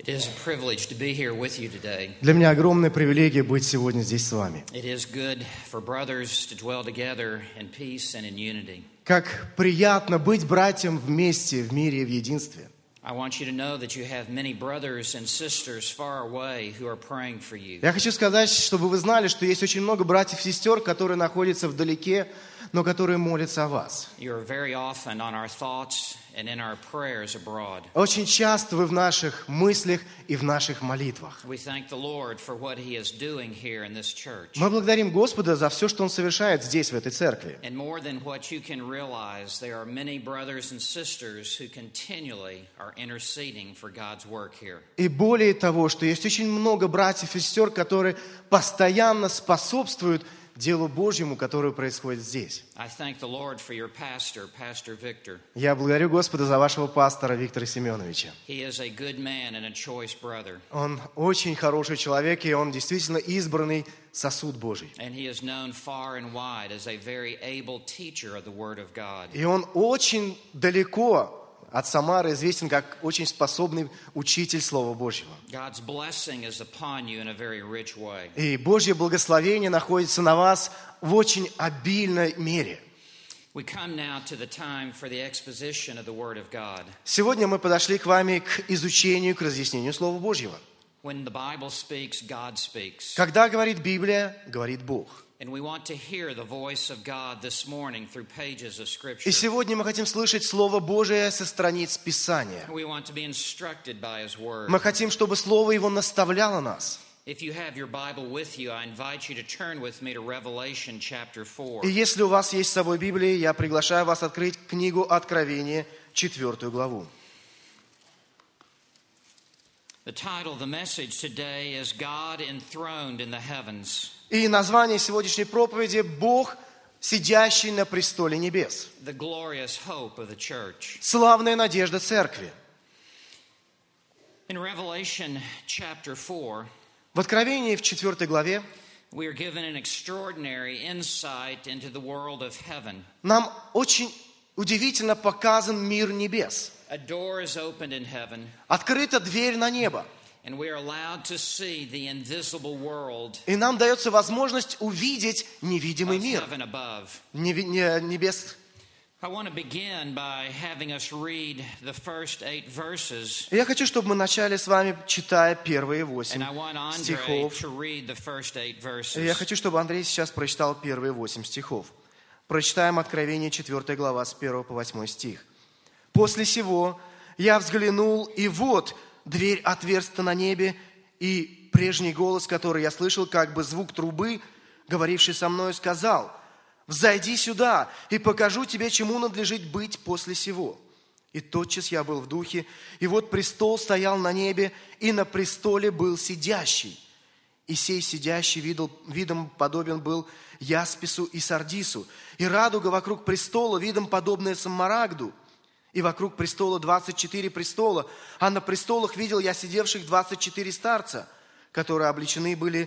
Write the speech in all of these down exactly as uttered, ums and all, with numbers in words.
It is a privilege to be here with you today. Для меня огромная привилегия быть сегодня здесь с вами. It is good for brothers to dwell together in peace and in unity. Как приятно быть братьям вместе, в мире и в единстве. I want you to know that you have many brothers and sisters far away who are praying for you. Я хочу сказать, чтобы вы знали, что есть очень много братьев и сестер, которые находятся вдалеке, но которые молятся о вас. You are very often on our thoughts and in our prayers abroad. Очень часто вы в наших мыслях и в наших молитвах. We thank the Lord for what He is doing here in this church. Мы благодарим Господа за все, что Он совершает здесь, в этой церкви. And more than what you can realize, there are many brothers and sisters who continually are interceding for God's work here. И более того, что есть очень много братьев и сестер, которые постоянно способствуют делу Божьему, которое происходит здесь. I thank the Lord for your pastor, Pastor Victor. Я благодарю Господа за вашего пастора Виктора Семеновича. He is a good man and a choice brother. Он очень хороший человек, и он действительно избранный сосуд Божий. And he is known far and wide as a very able teacher of the Word of God. И он очень далеко от Самары известен как очень способный учитель Слова Божьего. God's blessing is upon you in a very rich way. И Божье благословение находится на вас в очень обильной мере. We come now to the time for the exposition of the Word of God. Сегодня мы подошли к вами к изучению, к разъяснению Слова Божьего. When the Bible speaks, God speaks. Когда говорит Библия, говорит Бог. And we want to hear the voice of God this morning through pages of Scripture. И сегодня мы хотим слышать Слово Божие со страниц Писания. We want to be instructed by His Word. Мы хотим, чтобы Слово Его наставляло нас. If you have your Bible with you, I invite you to turn with me to Revelation chapter four. И если у вас есть с собой Библия, я приглашаю вас открыть книгу Откровения, четвертую главу. The title of the message today is God Enthroned in the Heavens. И название сегодняшней проповеди «Бог, сидящий на престоле небес». The glorious hope of the church. Славная надежда церкви. In Revelation chapter four, В Откровении в четвертой главе we are given an extraordinary insight into the world of heaven. нам очень удивительно показан мир небес. A door is opened in heaven, Открыта дверь на небо. and we are allowed to see the invisible world И нам дается возможность увидеть невидимый of мир, heaven above. неви- не- небес. I want to begin by having us read the first eight verses, И я хочу, чтобы мы начали с вами, читая первые and восемь I want Andre стихов. to read the first eight И verses. я хочу, чтобы Андрей сейчас прочитал первые восемь стихов. Прочитаем Откровение, четвёртая глава, с первого по восьмой стих. «После сего я взглянул, и вот дверь отверста на небе, и прежний голос, который я слышал, как бы звук трубы, говоривший со мною, сказал: „Взойди сюда, и покажу тебе, чему надлежит быть после сего“. И тотчас я был в духе, и вот престол стоял на небе, и на престоле был сидящий. И сей сидящий видел, видом подобен был яспису и сардису, и радуга вокруг престола видом подобная смарагду. И вокруг престола двадцать четыре престола, а на престолах видел я сидевших двадцать четыре старца, которые облечены были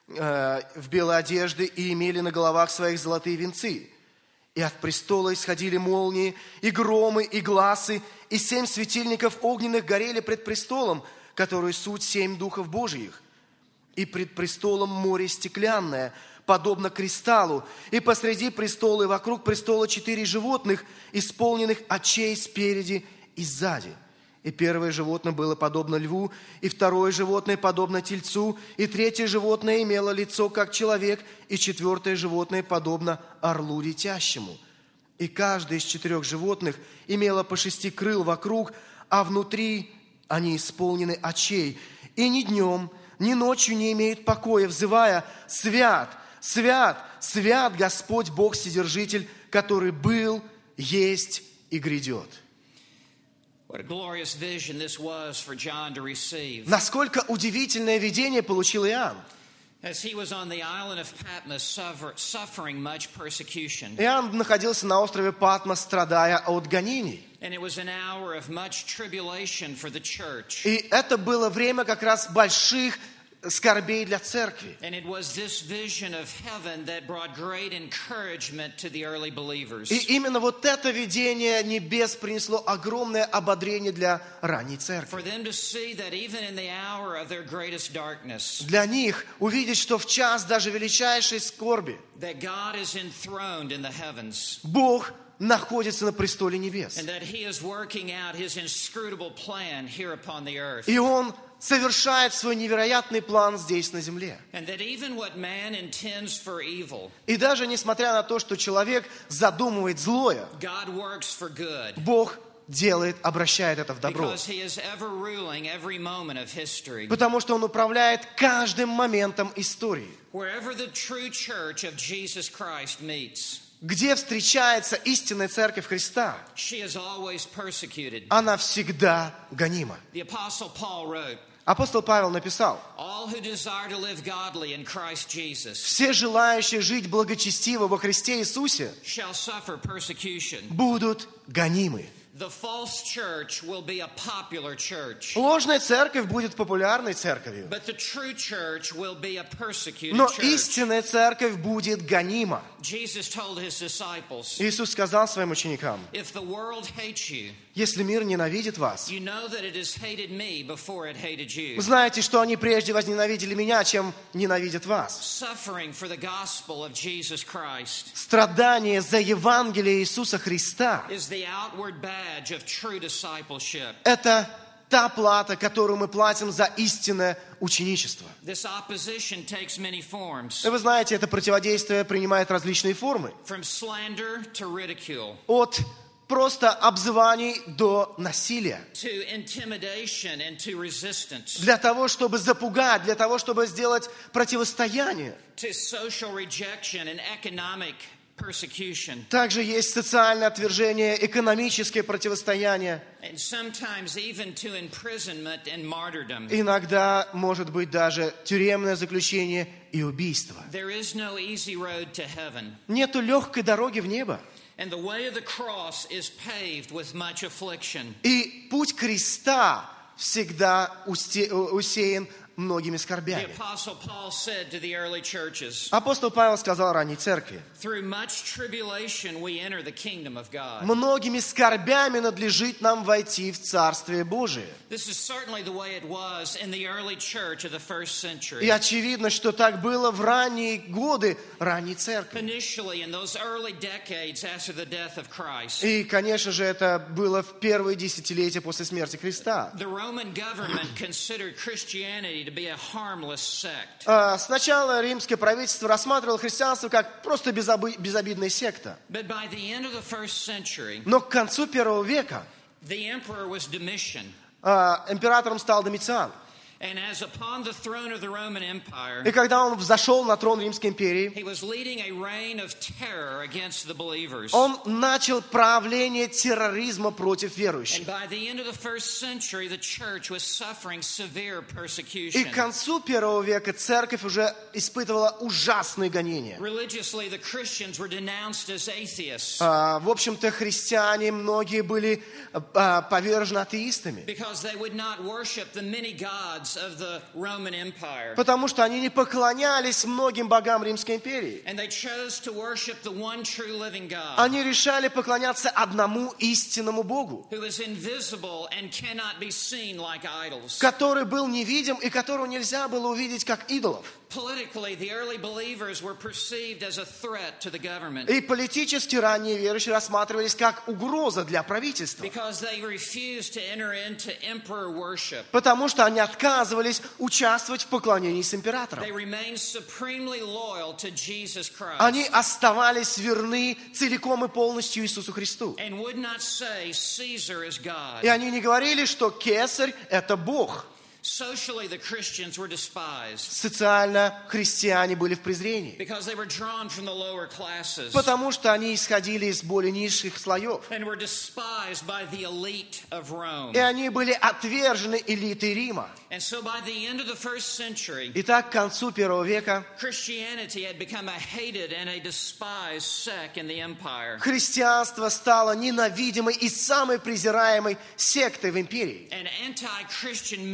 э, в белые одежды и имели на головах своих золотые венцы. И от престола исходили молнии, и громы, и гласы, и семь светильников огненных горели пред престолом, который суть семь духов Божиих. И пред престолом море стеклянное, подобно кристаллу, и посреди престола и вокруг престола четыре животных, исполненных очей спереди и сзади. И первое животное было подобно льву, и второе животное подобно тельцу, и третье животное имело лицо, как человек, и четвертое животное подобно орлу летящему. И каждое из четырех животных имело по шести крыл вокруг, а внутри они исполнены очей, и ни днем, ни ночью не имеют покоя, взывая: «Свят, свят, свят Господь Бог Вседержитель, который был, есть и грядет». What a glorious vision this was for John to receive. Насколько удивительное видение получил Иоанн. As he was on the island of Patmos suffer, suffering much persecution. Иоанн находился на острове Патмос, страдая от гонений. And it was an hour of much tribulation for the church. И это было время как раз больших скорбей для церкви. And it was this vision of heaven that brought great encouragement to the early believers. И именно вот это видение небес принесло огромное ободрение для ранней церкви. For them to see that even in the hour of their greatest darkness, Для них увидеть, что в час даже величайшей скорби that God is enthroned in the heavens, Бог находится на престоле небес. and that He is working out His inscrutable plan here upon the earth. И Он совершает свой невероятный план здесь, на земле. And that even what man intends for evil, И даже несмотря на то, что человек задумывает злое, God works for good. Бог делает, обращает это в добро. Because He is ever ruling every moment of history. Потому что Он управляет каждым моментом истории. Wherever the true church of Jesus Christ meets, Где встречается истинная церковь Христа, she is always persecuted. она всегда гонима. The Apostle Paul wrote, Апостол Павел написал: all who desire to live godly in Christ Jesus все желающие жить благочестиво во Христе Иисусе shall suffer persecution. будут гонимы. The false church will be a popular church, Ложная церковь будет популярной церковью, but the true church will be a persecuted но church. истинная церковь будет гонима. Jesus told His disciples, Иисус сказал своим ученикам: if the world hates you, если мир ненавидит вас, you know that it has hated me before it hated you. знаете, что они прежде возненавидели меня, чем ненавидят вас. Suffering for the gospel of Jesus Christ Страдание за Евангелие Иисуса Христа is the outward badge of true discipleship. – это та плата, которую мы платим за истинное ученичество. This opposition takes many forms, И вы знаете, это противодействие принимает различные формы. from slander to ridicule, От просто обзываний до насилия. to intimidation and to resistance, Для того, чтобы запугать, для того, чтобы сделать противостояние. to social rejection and economic persecution, Также есть социальное отвержение, экономическое противостояние. and sometimes even to imprisonment and martyrdom. Иногда может быть даже тюремное заключение и убийство. There is no easy road to heaven, Нету легкой дороги в небо. and the way of the cross is paved with much affliction. И путь креста всегда усте- усеян многими The скорбями. Apostle Paul said to the early churches, Апостол Павел сказал ранней церкви: through much tribulation we enter the kingdom of God. многими скорбями надлежит нам войти в Царствие Божие. This is certainly the way it was in the early church of the first century. И очевидно, что так было в ранние годы ранней церкви. Initially, in those early decades after the death of Christ, И, конечно же, это было в первые десятилетия после смерти Христа. the Roman government considered Christianity to be a harmless sect. А, Сначала римское правительство рассматривало христианство как просто безобы- безобидная секта. But by the end of the first century, Но к концу первого века the emperor was Domitian. а, императором стал Домициан. And as upon the throne of the Roman И Empire, когда он взошел на трон Римской империи, he was leading a reign of terror against the believers. он начал правление терроризма против And верующих. by the end of the first century, the church was suffering severe И persecution. к концу первого века церковь уже испытывала ужасные гонения. Religiously, the Christians were denounced as atheists А, В общем-то, христиане многие были а, повержены атеистами, because they would not worship the many gods of the Roman Empire. потому что они не поклонялись многим богам Римской империи. And they chose to worship the one true living God, Они решали поклоняться одному истинному Богу, who is invisible and cannot be seen like idols. который был невидим и которого нельзя было увидеть как идолов. Politically, the early believers were perceived as a threat to the government И политически ранние верующие рассматривались как угроза для правительства, because they refused to enter into emperor worship. потому что они отказывались участвовать в поклонении с императором. They remained supremely loyal to Jesus Christ Они оставались верны целиком и полностью Иисусу Христу. and would not say Caesar is God. И они не говорили, что Кесарь – это Бог. Socially, the Christians were despised Социально христиане были в презрении, because they were drawn from the lower classes потому что они исходили из более низших слоев. and were despised by the elite of Rome. И они были отвержены элитой Рима. And so by the end of the first century, Итак, к концу первого века Christianity had become a hated and a despised sect in the empire. христианство стало ненавидимой и самой презираемой сектой в империи. An anti-Christian mood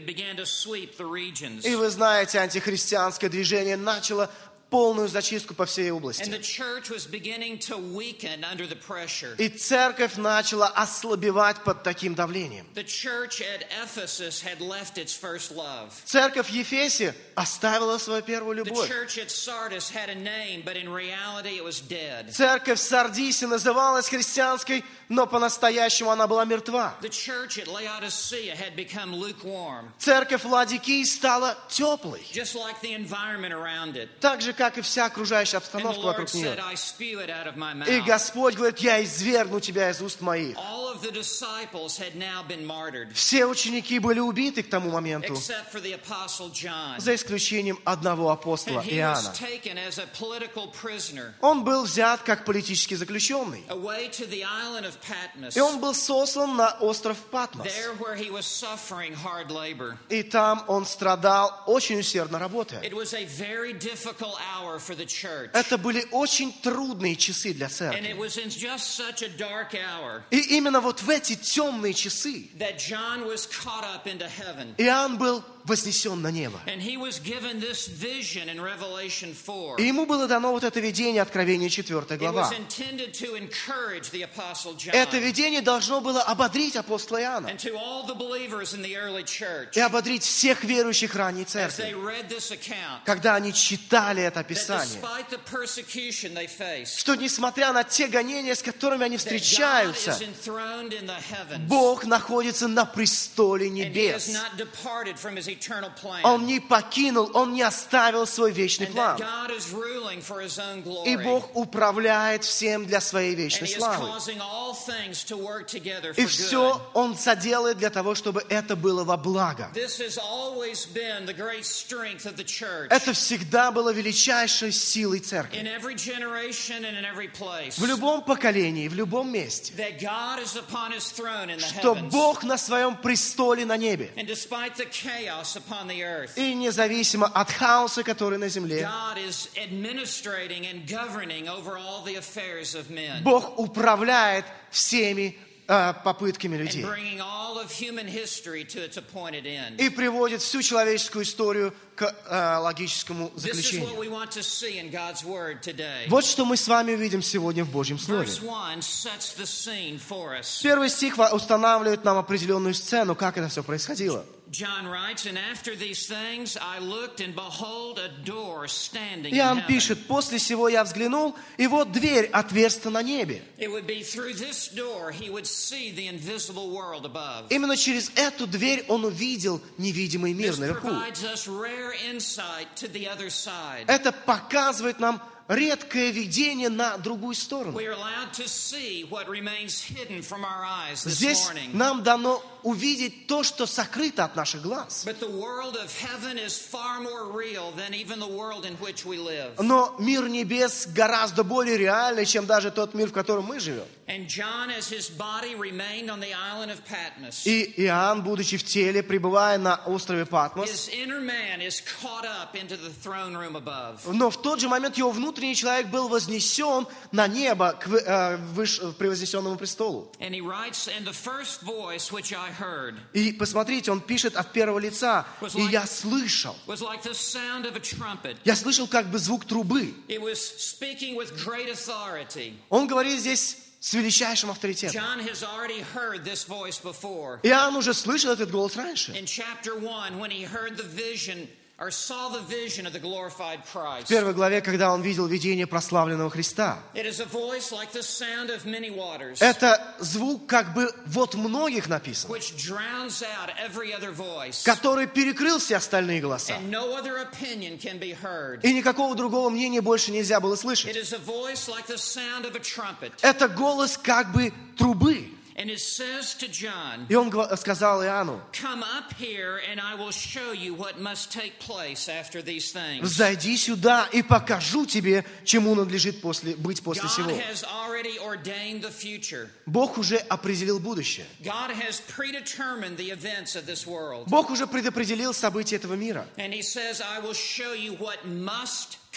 began to sweep the regions. И вы знаете, антихристианское движение начало полную зачистку по всей And области. the church was beginning to weaken under the pressure. И церковь начала ослабевать под таким давлением. The church at Ephesus had left its first love. Церковь в Ефесе оставила свою первую The любовь. church at Sardis had a name, but in reality it was dead. Церковь в Сардисе называлась христианской, но по-настоящему она была мертва. The church at Laodicea had become lukewarm, Церковь в Ладикии стала теплой, just like the environment around it. так же, как и вся окружающая And the обстановка Lord вокруг нее. said, I spew it out of my И mouth. Господь говорит, я извергну тебя из уст моих. All of the disciples had now been martyred, Все ученики были убиты к тому моменту, except for the apostle John. за исключением одного апостола And he was Иоанна. taken as a political prisoner Он был взят как политически заключенный. away to the island of Patmos, И он был сослан на остров Патмос. there where he was suffering hard labor. И там он страдал, очень усердно работая. It was a very difficult hour for the church. Это были очень трудные часы для And церкви. it was in just such a dark hour И именно вот в эти темные часы that John was caught up into heaven. Иоанн был вознесен на небо. And he was given this vision in Revelation four. И ему было дано вот это видение, Откровение четвёртая It was глава. intended to encourage the apostle John Это видение должно было ободрить апостола Иоанна and to all the believers in the early church и ободрить всех верующих ранней as they церкви, read this account, когда они читали это that Писание, despite the persecution they faced, что несмотря на те гонения, с которыми они that God встречаются, is enthroned in the heavens, Бог находится на престоле and He has небес. not departed from His eternal plan, Он не покинул, Он не оставил свой вечный and that план. God is ruling for His own И glory, Бог управляет всем для своей and вечной He is славы. causing all things to work together И for все good. Он соделает для того, чтобы это было во благо. This has always been the great strength of the church. Это всегда было величайшей силой церкви. In every generation and in every place, В любом поколении, в любом месте. that God is upon His throne in the Что heavens, Бог на своем престоле на небе. and despite the chaos upon the earth, И независимо от хаоса, который на земле, God is administrating and governing over all the affairs of men, Бог управляет всеми э, попытками and людей. bringing all of human history to its appointed end. И приводит всю человеческую историю к э, логическому This is what заключению. we want to see in God's Word today. Вот что мы с вами увидим сегодня в Божьем Слове. Verse one sets the scene for us. Первый стих устанавливает нам определенную сцену, как это все происходило. John writes, and after these things I looked, and behold, a door standing in Иоанн heaven. пишет, после сего я взглянул, и вот дверь отверста на небе. It would be through this door he would see the invisible world above. Именно через эту дверь он увидел невидимый мир This наверху. provides us rare insight to the other side. Это показывает нам редкое видение на другую сторону. We are allowed to see what remains hidden from our eyes this Здесь morning. нам дано увидеть то, что сокрыто от наших глаз. But the world of heaven is far more real than even the world in which we live. Но мир небес гораздо более реальный, чем даже тот мир, в котором мы живем. And John, as his body remained on the island of Patmos, И Иоанн, будучи в теле, пребывая на острове Патмос, his inner man is caught up into the throne room above. но в тот же момент его внутренний человек был вознесен на небо к вы- э, выш- превознесенному престолу. And he writes, and the first voice which I heard И посмотрите, он пишет от первого лица. И я слышал. was like the sound of a trumpet. Я слышал как бы звук трубы. It was speaking with great authority. Он говорит здесь с величайшим авторитетом. John has already heard this voice before. Иоанн уже слышал этот голос раньше. In chapter one, when he heard the vision or saw the vision of the glorified В Christ. первой главе, когда он видел видение прославленного Христа. It is a voice like the sound of many waters, Это звук как бы вот многих написан, which drowns out every other voice, который перекрыл все остальные голоса. and no other opinion can be heard. И никакого другого мнения больше нельзя было It слышать. is a voice like the sound of a trumpet. Это голос как бы трубы. And it says to John, И он гва- сказал Иоанну: come up here and I will show you what must take place after these things. «Взойди сюда и покажу тебе, чему надлежит после, быть после God всего». has already ordained the future. Бог уже определил будущее. God has predetermined the events of this world. Бог уже предопределил события этого мира. And he says, I will show you what must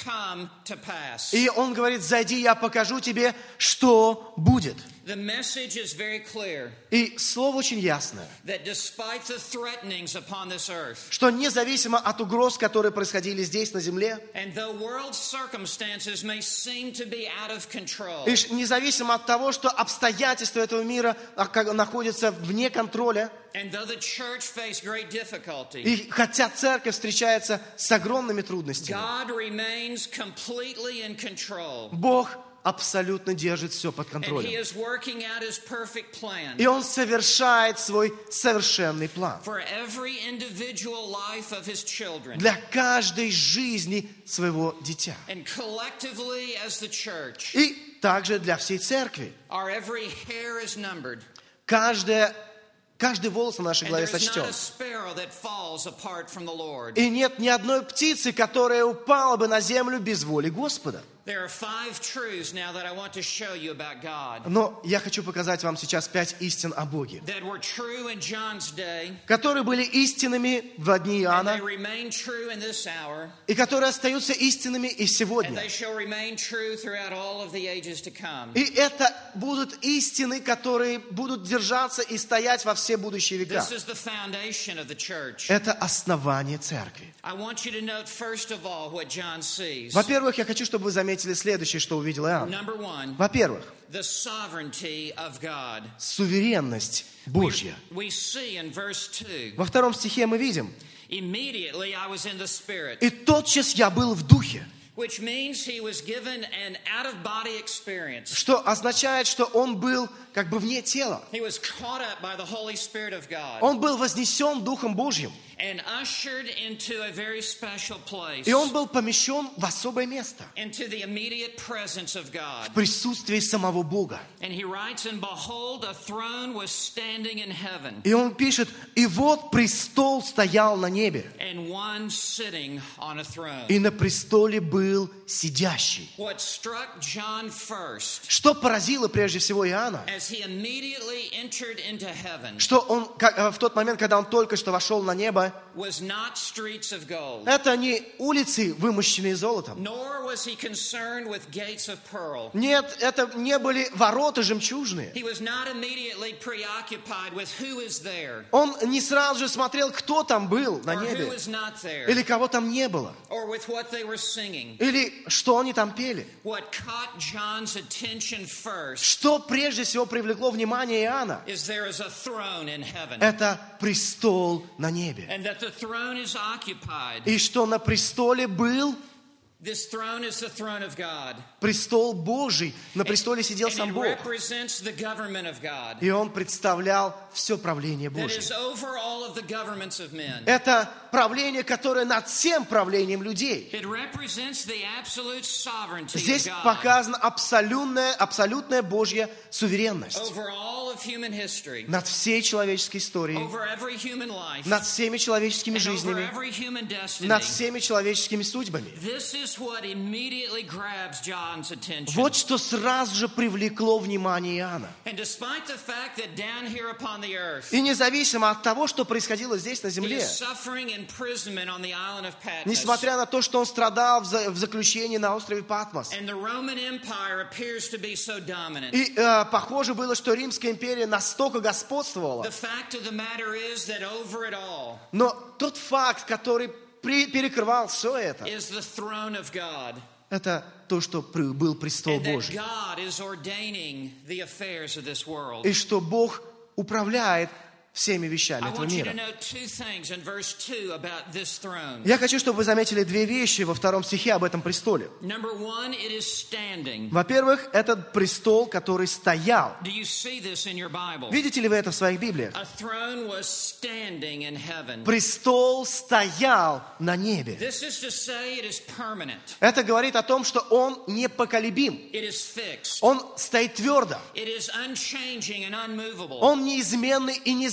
come to pass. И он говорит: зайди, я покажу тебе, что будет. The message is very clear. И слово очень ясное, That despite the threatenings upon this earth, что независимо от угроз, которые происходили здесь, на земле, and though world circumstances may seem to be out of control, и независимо от того, что обстоятельства этого мира находятся вне контроля, and though the church faced great difficulty, и хотя церковь встречается с огромными трудностями, God remains completely in control. Бог абсолютно держит все под And He контролем. is working out His perfect plan И Он совершает свой совершенный план for every individual life of His children. для каждой жизни своего дитя. And collectively as the church, И также для всей церкви. our every hair is numbered. Каждая, каждый волос на нашей And голове there is not сочтен. a sparrow that falls apart from the Lord. И нет ни одной птицы, которая упала бы на землю без воли Господа. There are five truths now that I want to show you about God Но я хочу показать вам сейчас пять истин о Боге, that were true in John's day, которые были истинными в дни and Иоанна, they remain true in this hour, и которые остаются истинными и and сегодня. they shall remain true throughout all of the ages to come. И это будут истины, которые будут держаться и стоять во все будущие века. This is the foundation of the church. Это основание церкви. I want you to note first of all what John sees. Во-первых, я хочу, чтобы вы заметили следующее, что увидел Иоанн. Number one, Во-первых, the sovereignty of God. суверенность Божья. We see in verse two, Во втором стихе мы видим: immediately I was in the Spirit, «И тотчас я был в духе», which means he was given an out-of-body experience. что означает, что он был как бы вне тела. He was caught up by the Holy Spirit of God Он был вознесен Духом Божьим, and ushered into a very special place, и он был помещен в особое место, into the immediate presence of God. в присутствии самого Бога. And he writes, and behold, a throne was standing in heaven, И он пишет: «И вот престол стоял на небе, and one sitting on a throne». и на престоле был сидящий». What struck John first, Что поразило прежде всего Иоанна? as he immediately entered into heaven, Что он как, э, в тот момент, когда он только что вошел на небо, was not streets of gold, это не улицы, вымощенные золотом. nor was he concerned with gates of pearl. Нет, это не были ворота жемчужные. He was not immediately preoccupied with who is there Он не сразу же смотрел, кто там был на or who небе, is not there, или кого там не было, or with what they were singing. или что они там пели. What caught John's attention first Что прежде всего привлекло внимание Иоанна? is there is a throne in heaven, Это престол на небе. and that the throne is occupied. И что на престоле был This throne is the throne of God. престол Божий. На престоле сидел And сам it Бог. represents the government of God И он представлял все правление that Божье. is over all of the governments of men. Это правление, которое над всем правлением людей. It represents the absolute sovereignty Здесь of God показана абсолютная, абсолютная Божья суверенность over all of human history, над всей человеческой историей, over every human life, над всеми человеческими and over жизнями, every human destiny. над всеми человеческими судьбами. This is what immediately grabs John's attention. Вот что сразу же привлекло внимание Иоанна. And despite the fact that down here upon the earth, И независимо от того, что происходило здесь на he земле, is suffering imprisonment on the island of Patmos, несмотря на то, что он страдал в за- в заключении на острове Патмос, and the Roman Empire appears to be so dominant, и э, похоже было, что Римская империя настолько господствовала, the fact of the matter is that over it all но тот факт, который при- перекрывал все это, is the throne of God, это то, что при- был престол and that Божий. God is ordaining the affairs of this world. И что Бог управляет всеми I вещами этого want you to мира. note two things in verse two about this throne. Я хочу, чтобы вы заметили две вещи во втором стихе об этом престоле. Number one, it is standing. Во-первых, этот престол, который стоял. Do you see this in your Bible? Видите ли вы это в своих Библиях? A throne was standing in heaven. Престол стоял на небе. This is to say it is permanent. Это говорит о том, что он непоколебим. It is fixed. Он стоит твердо. It is unchanging and unmovable. Он неизменный и несдвижимый.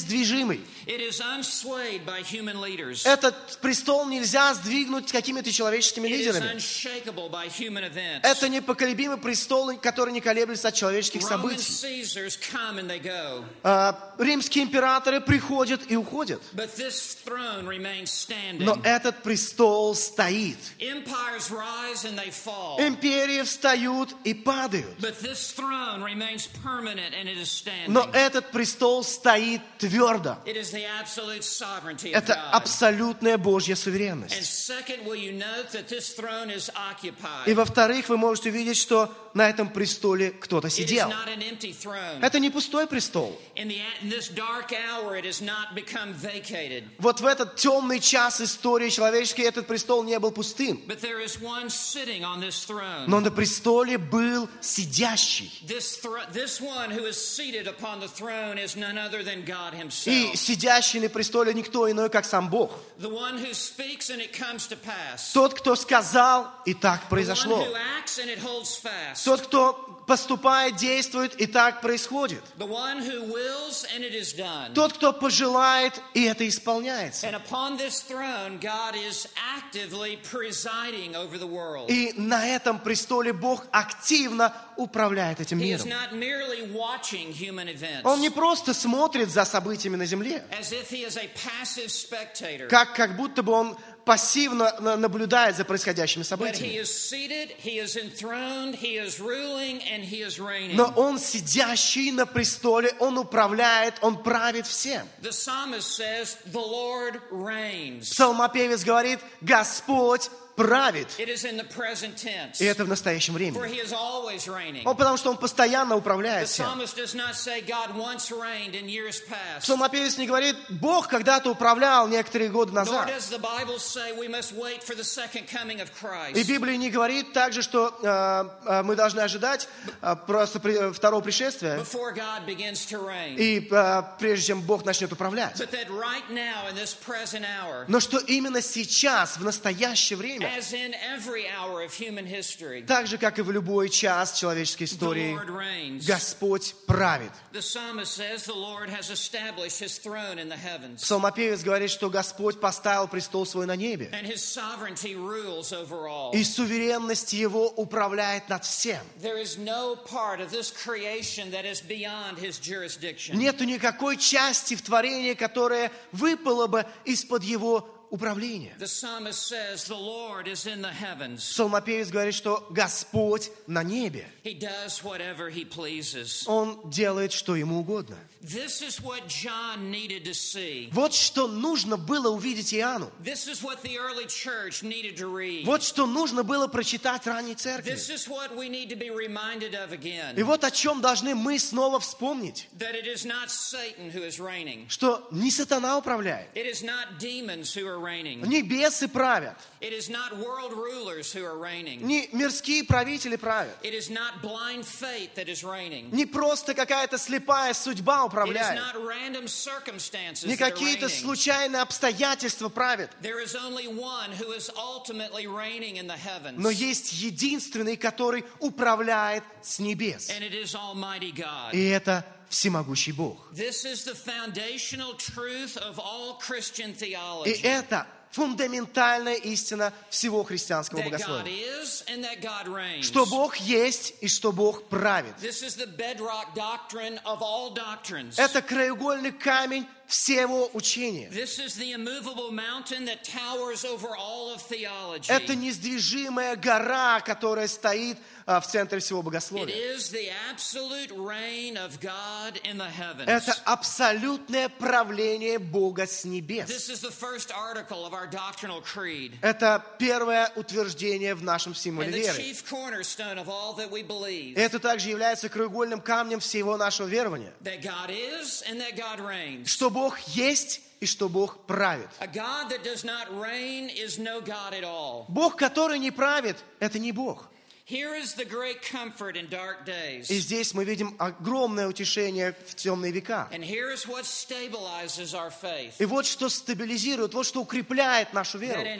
недвижимый. It is unswayed by human leaders. Этот престол нельзя сдвинуть какими-то человеческими It is лидерами. unshakable by human events. Это непоколебимый престол, который не колеблется от человеческих Roman событий. Caesars come and they go. А, римские императоры приходят и уходят. But this throne remains standing. Но этот престол стоит. Empires rise and they fall. Империи встают и падают. But this throne remains permanent and it is standing. Но этот престол стоит твердо. It is the absolute sovereignty of Это God. абсолютная Божья And суверенность. second, will you note that this throne is occupied? И во-вторых, вы можете увидеть, что на этом престоле кто-то It is сидел. not an empty throne. Это не пустой престол. In, the, in this dark hour, it has not become vacated. Вот в этот темный час истории человеческой этот престол не был пустым. But there is one sitting on this throne. Но на престоле был сидящий. This, thro- this one who is seated upon the throne is none other than God himself. И сидящий на престоле никто иной, как сам Бог. The one who speaks and it comes to pass. Тот, кто сказал, и так The one произошло. who acts and it holds fast. Тот, кто поступает, действует, и так происходит. The one who wills and it is done. Тот, кто пожелает, и это исполняется. And upon this throne, God is actively presiding over the world. И на этом престоле Бог активно управляет этим He is миром. not merely watching human events, Он не просто смотрит за событиями на земле, as if he is a passive spectator, как, как будто бы он пассивно на- наблюдает за происходящими but he событиями. is seated, he is enthroned, he is ruling, and he is reigning. Но он сидящий на престоле, он управляет, он правит всем. The psalmist says, the Lord reigns. Псалмопевец говорит, Господь правит. It is in the present tense, И это в настоящем for времени. he is always reigning. Он, потому что он постоянно The управляет всем. psalmist does not say God once reigned in years past. Псалмопевец не говорит, Бог когда-то управлял некоторые годы Nor назад. does the Bible say we must wait for the second coming of И Christ. Библия не говорит также, что э, э, мы должны ожидать э, просто при- второго пришествия, Before God begins to reign. и э, прежде чем Бог начнет управлять. But that right now, in this present hour, Но что именно сейчас, в настоящее время, as in every hour of human history, так же, как и в любой час человеческой the истории, Lord reigns. Господь правит. The psalmist says the Lord has established his throne in the heavens, Псалмопевец говорит, что Господь поставил престол свой на небе, and his sovereignty rules over all. и суверенность Его управляет над всем. There is no part of this creation that is beyond his jurisdiction. Нету никакой части в творении, которая выпала бы из-под Его управления. The psalmist says the Lord is in the heavens. Псалмопевец говорит, что Господь на небе. He does whatever he pleases. Он делает, что Ему угодно. This is what John needed to see. Вот что нужно было увидеть Иоанну. This is what the early church needed to read. Вот что нужно было прочитать ранней церкви. This is what we need to be reminded of И again. вот о чем должны мы снова вспомнить. That it is not Satan who is reigning. Что не сатана управляет, It is not demons who are reigning. не бесы правят, It is not world rulers who are reigning. не мирские правители правят, It is not blind fate that is reigning. не просто какая-то слепая судьба It is управляет, not random circumstances не that are какие-то reigning. случайные обстоятельства правят. There is only one who is ultimately reigning in the heavens. Но есть единственный, который управляет с небес. And it is Almighty God. И это всемогущий Бог. This is the foundational truth of all Christian И theology. это фундаментальная истина всего христианского That God богословия. is and that God reigns. Что Бог есть и что Бог правит. This is the bedrock doctrine of all doctrines. Это краеугольный камень всего учения. This is the immovable mountain that towers over all of theology. Это несдвижимая гора, которая стоит а, в центре всего It богословия. is the absolute reign of God in the heavens. Это абсолютное правление Бога с небес. This is the first article of our doctrinal creed. Это первое утверждение в нашем символе And the веры. chief cornerstone of all that we believe. Это также является краеугольным камнем всего нашего верования. That God is and that God reigns. Что Бог есть и что Бог правит. A God that does not reign is no God at all. Бог, который не правит, это не Бог. Here is the great comfort in dark days. И здесь мы видим огромное утешение в темные века. And here is what stabilizes our faith. И вот что стабилизирует, вот что укрепляет нашу That веру. in hours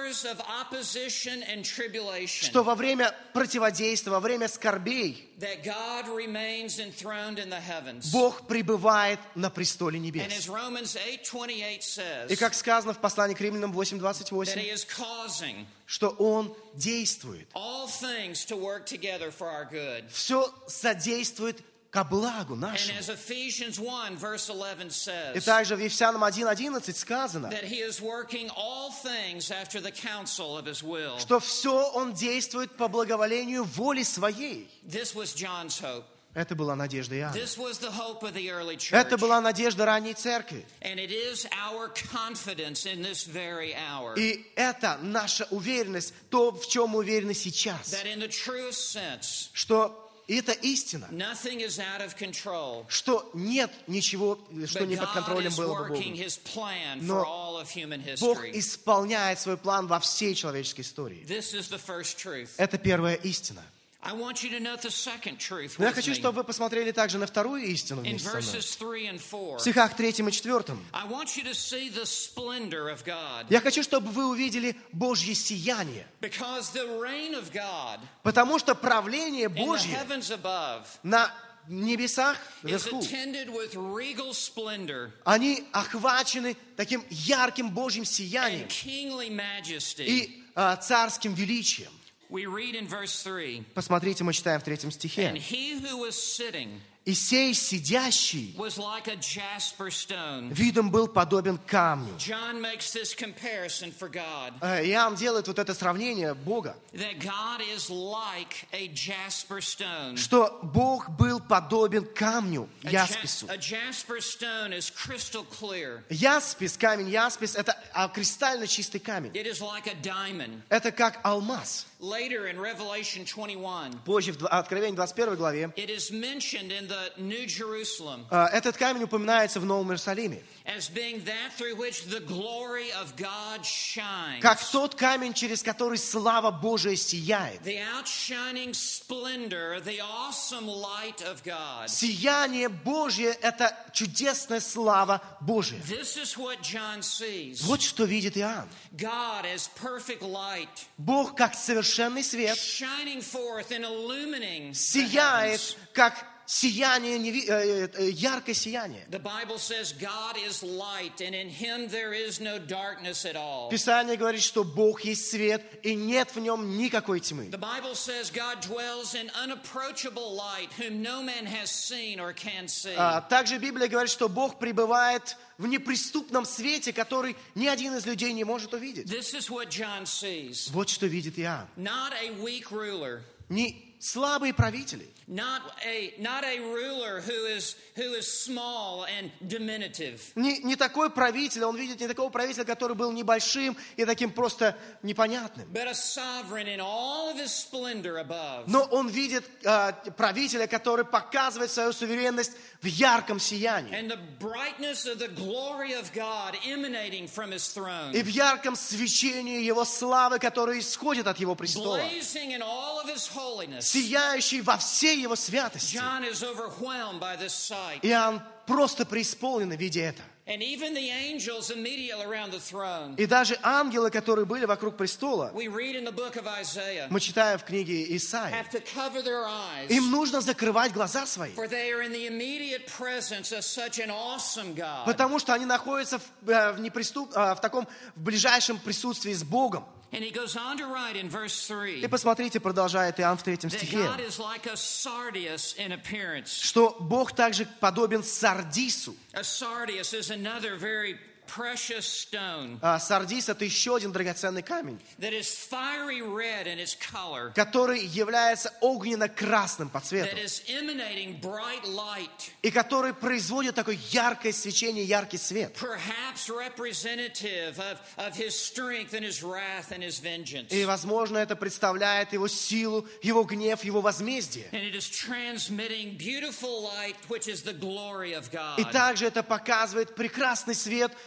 hours of opposition and tribulation, что во время противодействия, во время скорбей that God remains enthroned in the heavens. Бог пребывает на престоле And небес. as Romans eight twenty-eight says, И как сказано в послании к Римлянам восемь двадцать that восемь, he is causing что Он действует. all things to work together for our good. Все содействует ко благу And нашему. as Ephesians one verse eleven И says, также в Ефесянам один одиннадцать сказано, that he is working all things after the counsel of his will. что все Он действует по благоволению воли Своей. This was John's hope. Это была надежда Иоанна. This was the hope of the early church. Это была надежда ранней церкви. And it is our confidence in this very hour И это наша уверенность, то, в чем мы уверены сейчас. that in the truest sense, Что это истина. nothing is out of control. Что нет ничего, что But не под God контролем is было бы working Богом. his plan Но for all of human Бог history. исполняет свой план во всей человеческой истории. This is the first truth. Это первая истина. I want you to note the second truth Но я with хочу, me. чтобы вы посмотрели также на вторую истину In вместе со мной. verses three and four, В стихах третьем и четвертом. I want you to see the splendor of God. Я хочу, чтобы вы увидели Божье сияние. Because the reign of God Потому что правление in the Божье heavens above на небесах is вверху, attended with regal splendor они охвачены таким ярким Божьим сиянием and kingly majesty. и а, царским величием. We read in verse three, Посмотрите, мы читаем в третьем and стихе. he who was sitting «И сей сидящий was like a jasper stone. видом был подобен камню». John makes this comparison for God, Э, Иоанн делает вот это сравнение Бога, that God is like a jasper stone. что Бог был подобен камню, A, яспису. ja- a jasper stone is crystal clear. Яспис, камень яспис, это а, кристально чистый камень. It is like a diamond. Это как алмаз. Later in Revelation twenty-one, Позже в Откровении двадцать первой главе it is mentioned in the New Jerusalem э, этот камень упоминается в Новом Иерусалиме. as being that through which the glory of God shines. Как тот камень, через который слава Божия сияет. The outshining splendor, the awesome light of God. Сияние Божье – это чудесная слава Божия. This is what John sees. Вот что видит Иоанн. God as perfect light, Бог как совершенный свет shining forth and illumining the сияет, heavens. как сияние, неви- э, э, яркое сияние. The Bible says God is light, and in him there is no darkness at all. Писание говорит, что Бог есть свет, и нет в нем никакой тьмы. The Bible says God dwells in unapproachable light, whom no man has seen or can see. А, Также Библия говорит, что Бог пребывает в неприступном свете, который ни один из людей не может увидеть. This is what John sees. Вот что видит Иоанн. Not a weak ruler, Не слабые правители, not a not a ruler who is who is small and diminutive. не, не такой правитель, он видит не такого правителя, который был небольшим и таким просто непонятным. But a sovereign in all of his splendor above. Но он видит а, правителя, который показывает свою суверенность в ярком сиянии. And the brightness of the glory of God emanating from his throne. И в ярком свечении его славы, которая исходит от его престола. Blazing in all of his holiness. Сияющий во всей его святости. John is overwhelmed by this sight. Иоанн просто преисполнен, видя это. And even the angels immediately around the throne. И даже ангелы, которые были вокруг престола, We read in the book of Isaiah, мы читаем в книге Исаии, have to cover their eyes. им нужно закрывать глаза свои, For they are in the immediate presence of such an awesome God. потому что они находятся в, э, в, неприступ, э, в таком в ближайшем присутствии с Богом. And he goes on to write in verse three И посмотрите, продолжает Иоанн в третьем that стихе, God is like a sardius in appearance. что Бог также подобен сардису. A sardius is another very precious stone А сардис – это еще один драгоценный камень, that is fiery red in its color, который является огненно-красным по that цвету, is emanating bright light, и который производит такое яркое свечение, яркий свет. perhaps representative of, of his strength and his wrath and his vengeance. И, возможно, это представляет его силу, его гнев, его возмездие. And it is transmitting beautiful light, which is the glory of God. И также это показывает прекрасный свет,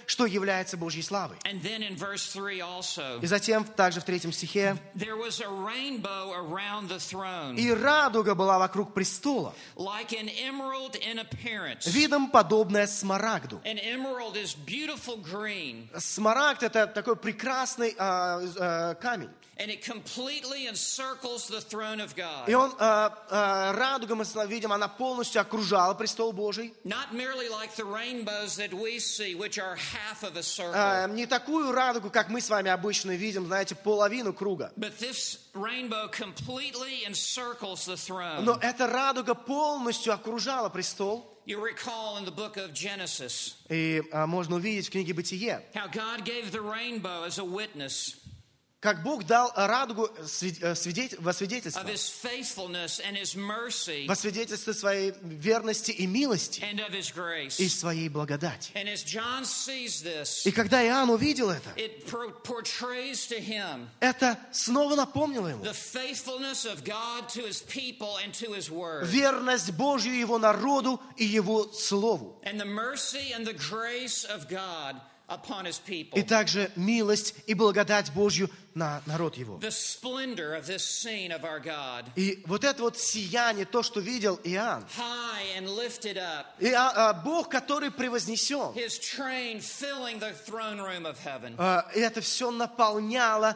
что является Божьей славой. And then in verse three also, И затем, также в третьем стихе, there was a rainbow around the throne, «И радуга была вокруг престола, like an emerald in appearance. видом подобная смарагду». An emerald is beautiful green, Смарагд — это такой прекрасный а, а, камень. and it completely encircles the throne of God. И он, а, а, радуга, мы видим, она полностью окружала престол Божий. Not merely like the rainbows that we see, which are half of a circle. А, не такую радугу, как мы с вами обычно видим, знаете, половину круга. But this rainbow completely encircles the throne. Но эта радуга полностью окружала престол. You recall in the book of Genesis И а, можно увидеть в книге «Бытие», how God gave the rainbow as a witness как Бог дал радугу свидетель, во свидетельство, of His faithfulness and His mercy во свидетельство своей верности и милости, and of His grace. и своей благодати. And as John sees this, И когда Иоанн увидел это, it pro- portrays to him это снова напомнило ему the faithfulness of God to His people and to His word, верность Божью Его народу и Его Слову. and the mercy and the grace of God upon His people. И также милость и благодать Божью на народ Его. The splendor of this scene of our God, И вот это вот сияние, то, что видел Иоанн, high and lifted up, и, а, а, Бог, который превознесен, His train filling the throne room of heaven, а, и это все наполняло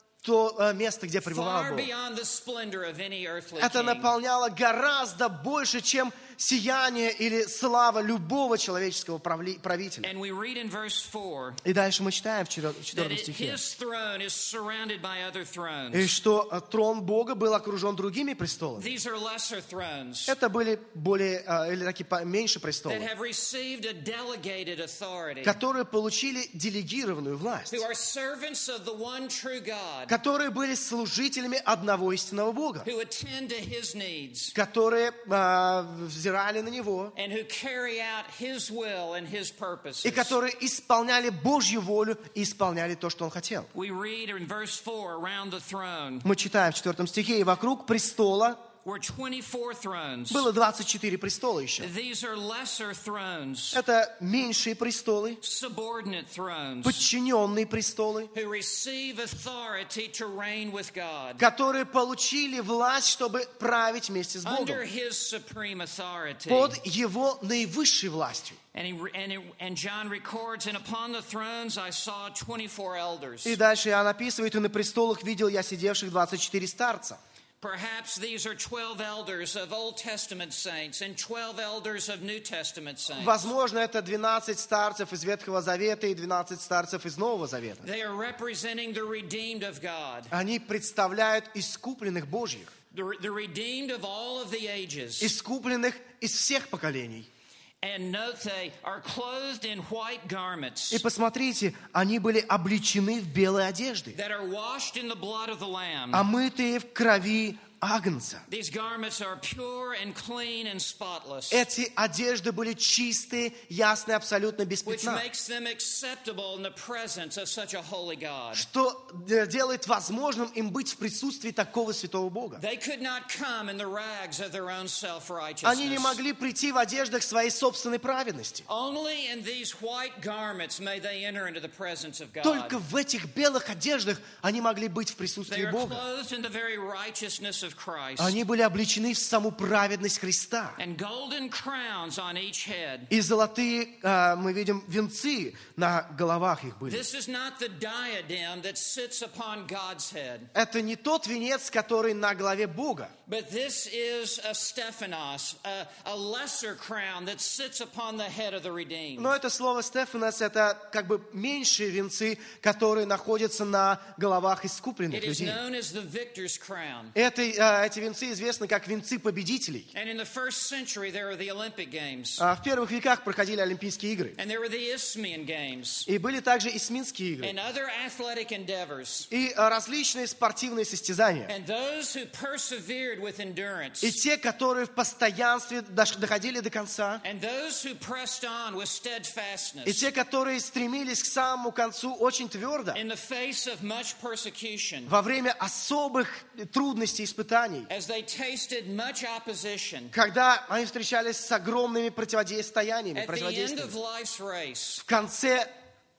то а, место, где пребывал far Бог. beyond the splendor of any earthly Это king. наполняло гораздо больше, чем сияние или слава любого человеческого правли- правителя. And we read in verse four И дальше мы читаем в that четвёртом it- стихе, His throne is surrounded by other и thrones. что а, трон Бога был окружен другими престолами. These are lesser thrones Это были более, а, или такие по- меньше that престолы, have received a delegated authority, которые получили делегированную власть, who are servants of the one true God, которые были служителями одного истинного Бога, who attend to His needs, которые а, взирали на Него, and who carry out His will and His purposes. и которые исполняли Божью волю и исполняли то, что Он хотел. We read in verse four, around the throne Мы читаем в четвертом стихе, «И вокруг престола were twenty-four thrones. было двадцать четыре престола еще». These are lesser thrones, Это меньшие престолы, subordinate thrones, подчиненные престолы, who receive authority to reign with God которые получили власть, чтобы править вместе с Богом, under His supreme authority. под Его наивысшей властью. And, he, and, it, and John records, and upon the thrones I saw twenty-four elders. И дальше Иоанн описывает, «И на престолах видел я сидевших двадцать четыре старца». Perhaps these are twelve elders of Old Testament saints and twelve elders of New Testament saints. Возможно, это двенадцать старцев из Ветхого Завета и двенадцать старцев из Нового Завета. They are representing the redeemed of God, Они представляют искупленных Божьих, the, the redeemed of all of the ages. искупленных из всех поколений. And note they are clothed in white garments И посмотрите, они были облечены в белые одежды, that are washed in the blood of the Lamb. омытые в крови Агнца. These garments are pure and clean and spotless, Эти одежды были чистые, ясные, абсолютно без which пятна, makes them acceptable in the presence of such a holy God. что делает возможным им быть в присутствии такого святого Бога. They could not come in the rags of their own Они не self-righteousness. могли прийти в одеждах своей собственной праведности. Only in these white garments may they enter into the presence of God. Только в этих белых одеждах они могли быть в They присутствии are Бога. clothed in the very righteousness of Christ, Они были облечены в саму праведность Христа. and golden crowns on each head. И золотые, а, мы видим, венцы на головах их были. This is not the diadem that sits upon God's head, Это не тот венец, который на голове Бога. but this is a Stephanos, a, a lesser crown that sits upon the head of the redeemed. Но это слово «стефанос» — это как бы меньшие венцы, которые находятся на головах искупленных It is людей. known as the victor's crown. Это, а, эти венцы известны как венцы победителей. And in the first century, there were the Olympic Games, А, В первых веках проходили Олимпийские игры. and there were the Isthmian Games, И были также Исминские игры. and other athletic endeavors. И а, различные спортивные состязания. And those who persevered with endurance, И те, которые в постоянстве дош- доходили до конца. and those who pressed on with И steadfastness те, которые стремились к самому концу очень твердо. in the face of much persecution, Во время особых трудностей и испытаний. as they tasted much opposition. Когда они встречались с огромными противодействияниями, At the end of противодействиями. life's race, В конце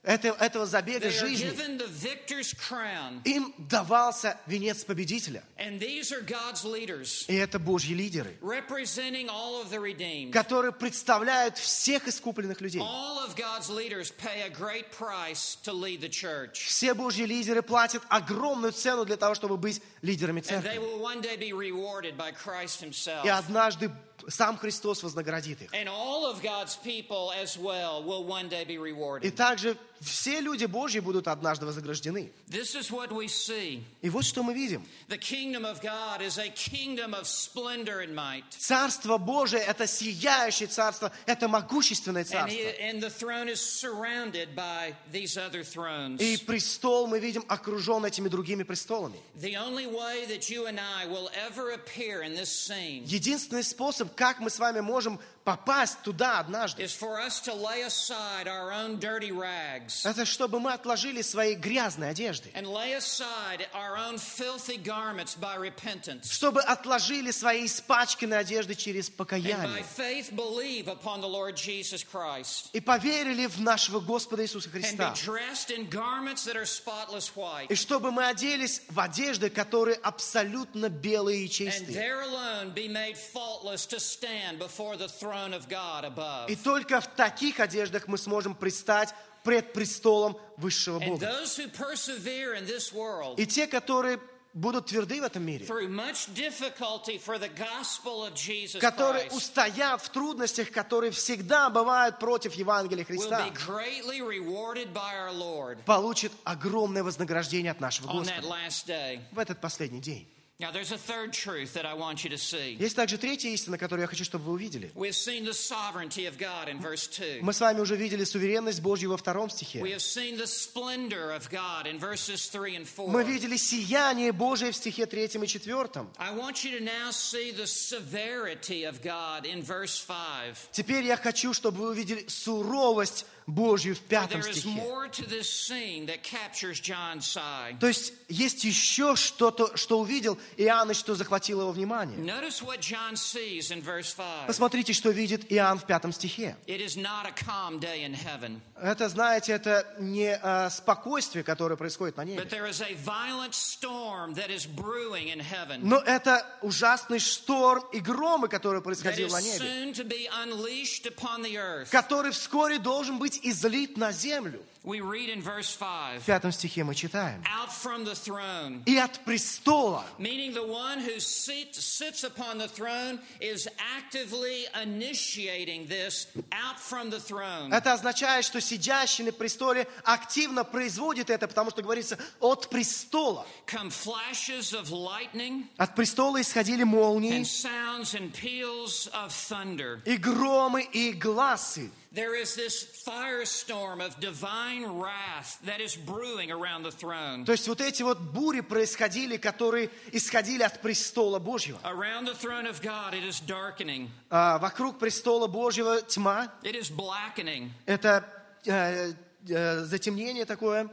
этого, этого забега They are жизни given the victor's crown. им давался венец победителя. And these are God's leaders, И это Божьи лидеры, representing all of the redeemed. которые представляют всех искупленных людей. All of God's leaders pay a great price to lead the church. Все Божьи лидеры платят огромную цену для того, чтобы быть лидерами And they церкви. will one day be rewarded by Christ himself. И однажды сам Христос вознаградит их. And all of God's people as well will one day be И rewarded. также все люди Божьи будут однажды вознаграждены. This is what we see. И вот что мы видим. The kingdom of God is a kingdom of splendor and might. Царство Божие – это сияющее царство, это могущественное And, царство. he, and the throne is surrounded by these other thrones. И престол, мы видим, окружен этими другими престолами. The only way that you and I will ever appear in this scene Единственный способ, как мы с вами можем попасть туда однажды, is for us to lay aside our own dirty rags это чтобы мы отложили свои грязные одежды, and lay aside our own filthy garments by repentance. чтобы отложили свои испачканные одежды через And by покаяние faith believe upon the Lord Jesus Christ. и поверили в нашего Господа Иисуса And Христа. be dressed in garments that are spotless white. И чтобы мы оделись в одежды, которые абсолютно белые и And чистые. there alone be made faultless to stand before the throne of God above. И только в таких одеждах мы сможем предстать пред престолом высшего And Бога. those who persevere in this world И те, которые будут тверды в этом мире, through much difficulty for the gospel of Jesus которые Christ устоят в трудностях, которые всегда бывают против Евангелия will Христа, be greatly rewarded by our Lord получат огромное вознаграждение от нашего on that Господа last day. в этот последний день. Now, there's a third truth that I want you to see. Есть также третья истина, которую я хочу, чтобы вы увидели. We've seen the sovereignty of God in verse two. Мы с вами уже видели суверенность Божью во втором We стихе. have seen the splendor of God in verses three and four. Мы видели сияние Божие в стихе третьем и четвертом. I want you to now see the severity of God in verse five. Теперь я хочу, чтобы вы увидели суровость Божью в пятом There is стихе. more to this scene that captures John's eye. То есть есть еще что-то, что увидел Иоанн и что захватило его внимание. Notice what John sees in verse five. Посмотрите, что видит Иоанн в пятом стихе. It is not a calm day in heaven, Это, знаете, это не а, спокойствие, которое происходит на but небе. there is a violent storm that is brewing in heaven, Но это ужасный шторм и громы, который that происходил is на небе, soon to be unleashed upon the earth. который вскоре должен быть излит на землю. We read in verse В five, пятом стихе мы читаем. out from the throne, И от престола, meaning the one who sit, sits upon the throne is actively initiating this out from the throne. это означает, что сидящий на престоле активно производит это, потому что говорится от престола. Come flashes of lightning От престола исходили молнии, and sounds and peals of thunder. и громы, и гласы. There is this firestorm of divine wrath that is brewing around the throne. То есть вот эти вот бури происходили, которые исходили от престола Божьего. Around the throne of God, it is darkening. А вокруг престола Божьего тьма. It is blackening. Это э, э, затемнение такое.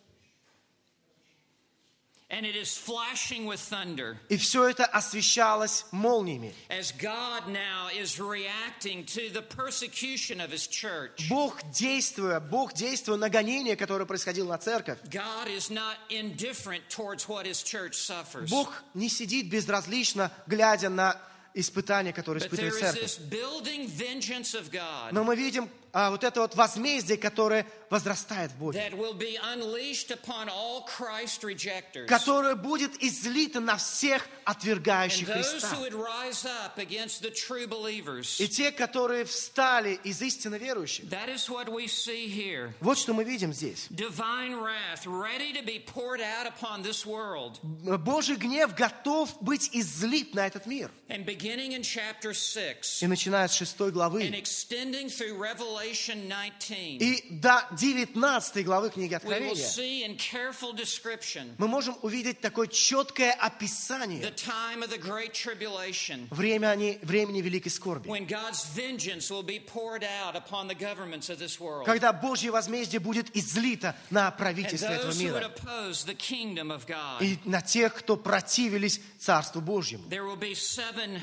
And it is flashing with thunder. И все это освещалось молниями. As God now is reacting to the persecution of His church. Бог действуя, Бог действуя на гонение, которое происходило на церковь. God is not indifferent towards what His church suffers. Бог не сидит безразлично, глядя на испытания, которые But there испытывает is церковь. this building vengeance of God Но мы видим а, вот это вот возмездие, которое возрастает в Боге, that will be unleashed upon all Christ rejectors. которое будет излито на всех And отвергающих those Христа. who would rise up against the true believers. И те, которые встали из истинно верующих. That is what we see here. Вот что мы видим здесь. Divine wrath ready to be poured out upon this world. Божий гнев готов быть излит на этот мир. And beginning in chapter six И начиная с шестой and главы extending through Revelation nineteen, и до девятнадцатой главы книги we will Откровения, see in careful description мы можем увидеть такое четкое the описание time of the great tribulation, времени, времени великой скорби, when God's vengeance will be poured out upon the governments of this world. когда Божье возмездие будет излито на And правительство этого those who would мира oppose the kingdom of God. и на тех, кто противились Царству Божьему. There will be seven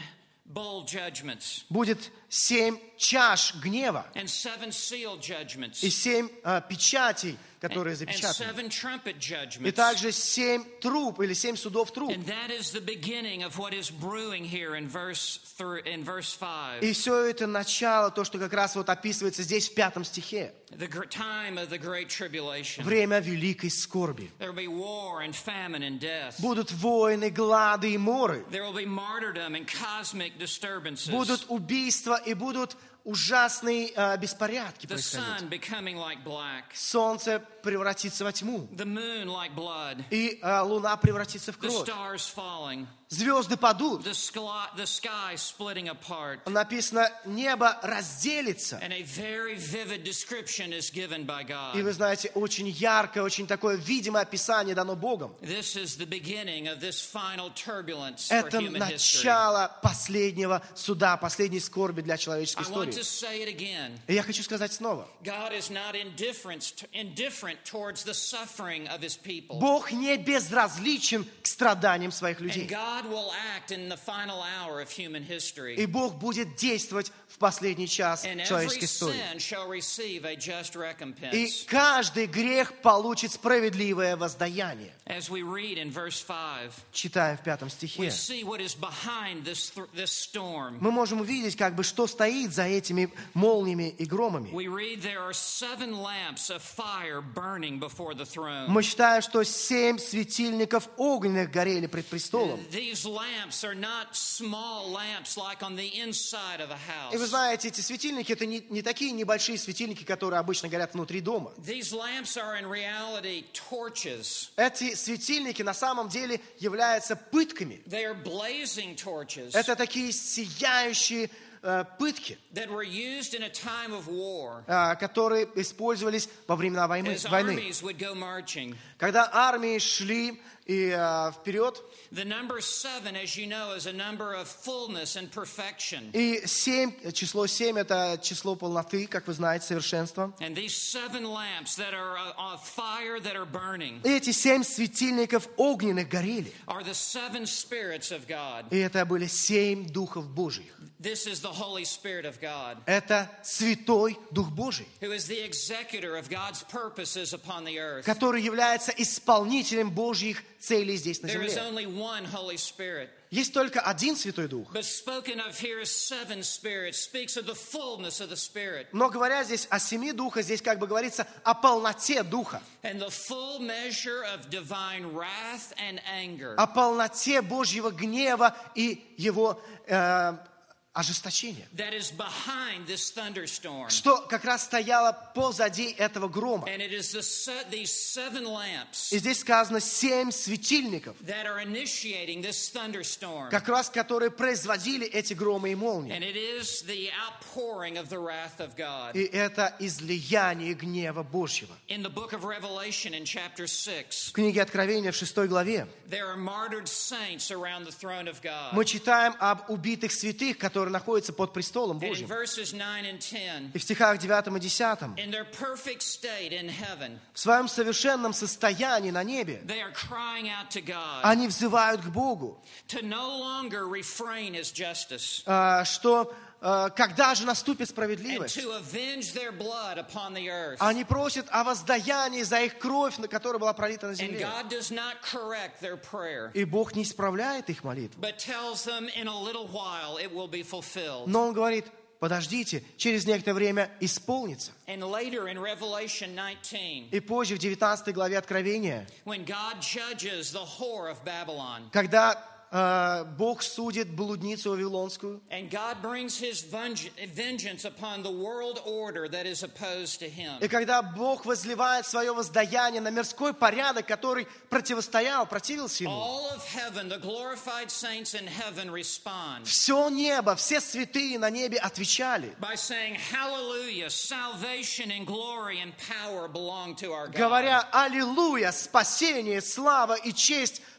bowl judgments, будет семь чаш гнева and seven seal judgments, и семь а, печатей, and, которые and запечатаны. seven trumpet И judgments. также семь труб или семь судов труб. And that is the beginning of what is brewing here in verse thir- in verse five. И все это начало, то, что как раз вот описывается здесь в пятом стихе. The gr- time of the great tribulation. Время великой скорби. There will be war and famine and death. Будут войны, глады и моры. There will be martyrdom and cosmic disturbances. Будут убийства и будут ужасные а, беспорядки The происходить. sun becoming like black. Солнце превратится во тьму. The moon like blood. И а, луна превратится в The кровь. stars falling. Звезды падут. The sky, the sky splitting apart. Написано, небо разделится. And a very vivid description is given by И вы God. знаете, очень яркое, очень такое видимое описание дано Богом. This is the beginning of this final turbulence for Это human history. начало последнего суда, последней скорби для человеческой I want истории. to say it again. И я хочу сказать снова. God is not indifferent, indifferent towards the suffering of His people. Бог не безразличен к страданиям своих And людей. God will act in the final hour of human history. И Бог будет действовать в последний час And every человеческой истории. sin shall receive a just И recompense. каждый грех получит справедливое воздаяние. As we read in verse five, Читаем в пятом we стихе. see what is behind this, th- this storm. Мы можем увидеть, как бы, что стоит за этими молниями и громами. We read there are seven lamps of fire burning before the throne. Мы читаем, что семь светильников огненных горели пред престолом. These lamps are not small lamps like on the inside of a И вы house. знаете, эти светильники, это не, не такие небольшие светильники, которые обычно горят внутри дома. These lamps are in reality torches. Эти светильники на самом деле являются пытками. They are blazing torches Это такие сияющие э, пытки, that were used in a time of war э, которые использовались во времена войны. as войны. armies would go marching. Когда армии шли и, э, вперед, The number seven, as you know, is a number of fullness and perfection. и семь, число семь это число полноты, как вы знаете, совершенства. And these seven lamps that are uh, of fire that are burning И эти семь светильников огненных горели. are the seven spirits of God. И это были семь духов Божьих. This is the Holy Spirit of God, Это Святой Дух Божий, who is the executor of God's purposes upon the earth. который является исполнителем Божьих целей здесь на There is земле. only one Holy Spirit. Есть только один Святой Дух. But spoken of here as seven spirits speaks of the fullness of the Spirit Но говоря здесь о семи духах, здесь как бы говорится о полноте Духа, and the full measure of divine wrath and anger. о полноте Божьего гнева и его э, ожесточения, That is behind this thunderstorm. что как раз стояло позади этого грома. And it is the se- these seven lamps И здесь сказано семь светильников, that are initiating this thunderstorm. как раз которые производили эти громы и молнии. And it is the outpouring of the wrath of God. И это излияние гнева Божьего. In the book of Revelation in chapter six, В книге Откровения в шестой главе there are martyred saints around the throne of God. мы читаем об убитых святых, которые находятся под престолом And in Божьим. verses nine and ten, И в стихах девятом и десятом in their perfect state in heaven, в своем совершенном состоянии на небе they are crying out to God они взывают к Богу, to no longer refrain His justice а, что а, когда же наступит and справедливость? to avenge their blood upon the earth. Они просят о воздаянии за их кровь, которая была пролита на And земле. God does not correct their prayer, И Бог не исправляет их молитву. but tells them in a little while it will be fulfilled. Но Он говорит, подождите, через некоторое время исполнится. And later in Revelation nineteen, И позже, в девятнадцатой главе Откровения, when God judges the whore of Babylon, когда э, Бог судит блудницу Вавилонскую, and God brings His venge- vengeance upon the world order that is opposed to Him, и когда Бог возливает свое воздаяние на мирской порядок, который противостоял, противился Ему, all of heaven, the glorified saints in heaven respond все небо, все святые на небе отвечали, by saying, Hallelujah, salvation and glory and power belong to our God. говоря: «Аллилуйя, спасение, слава и честь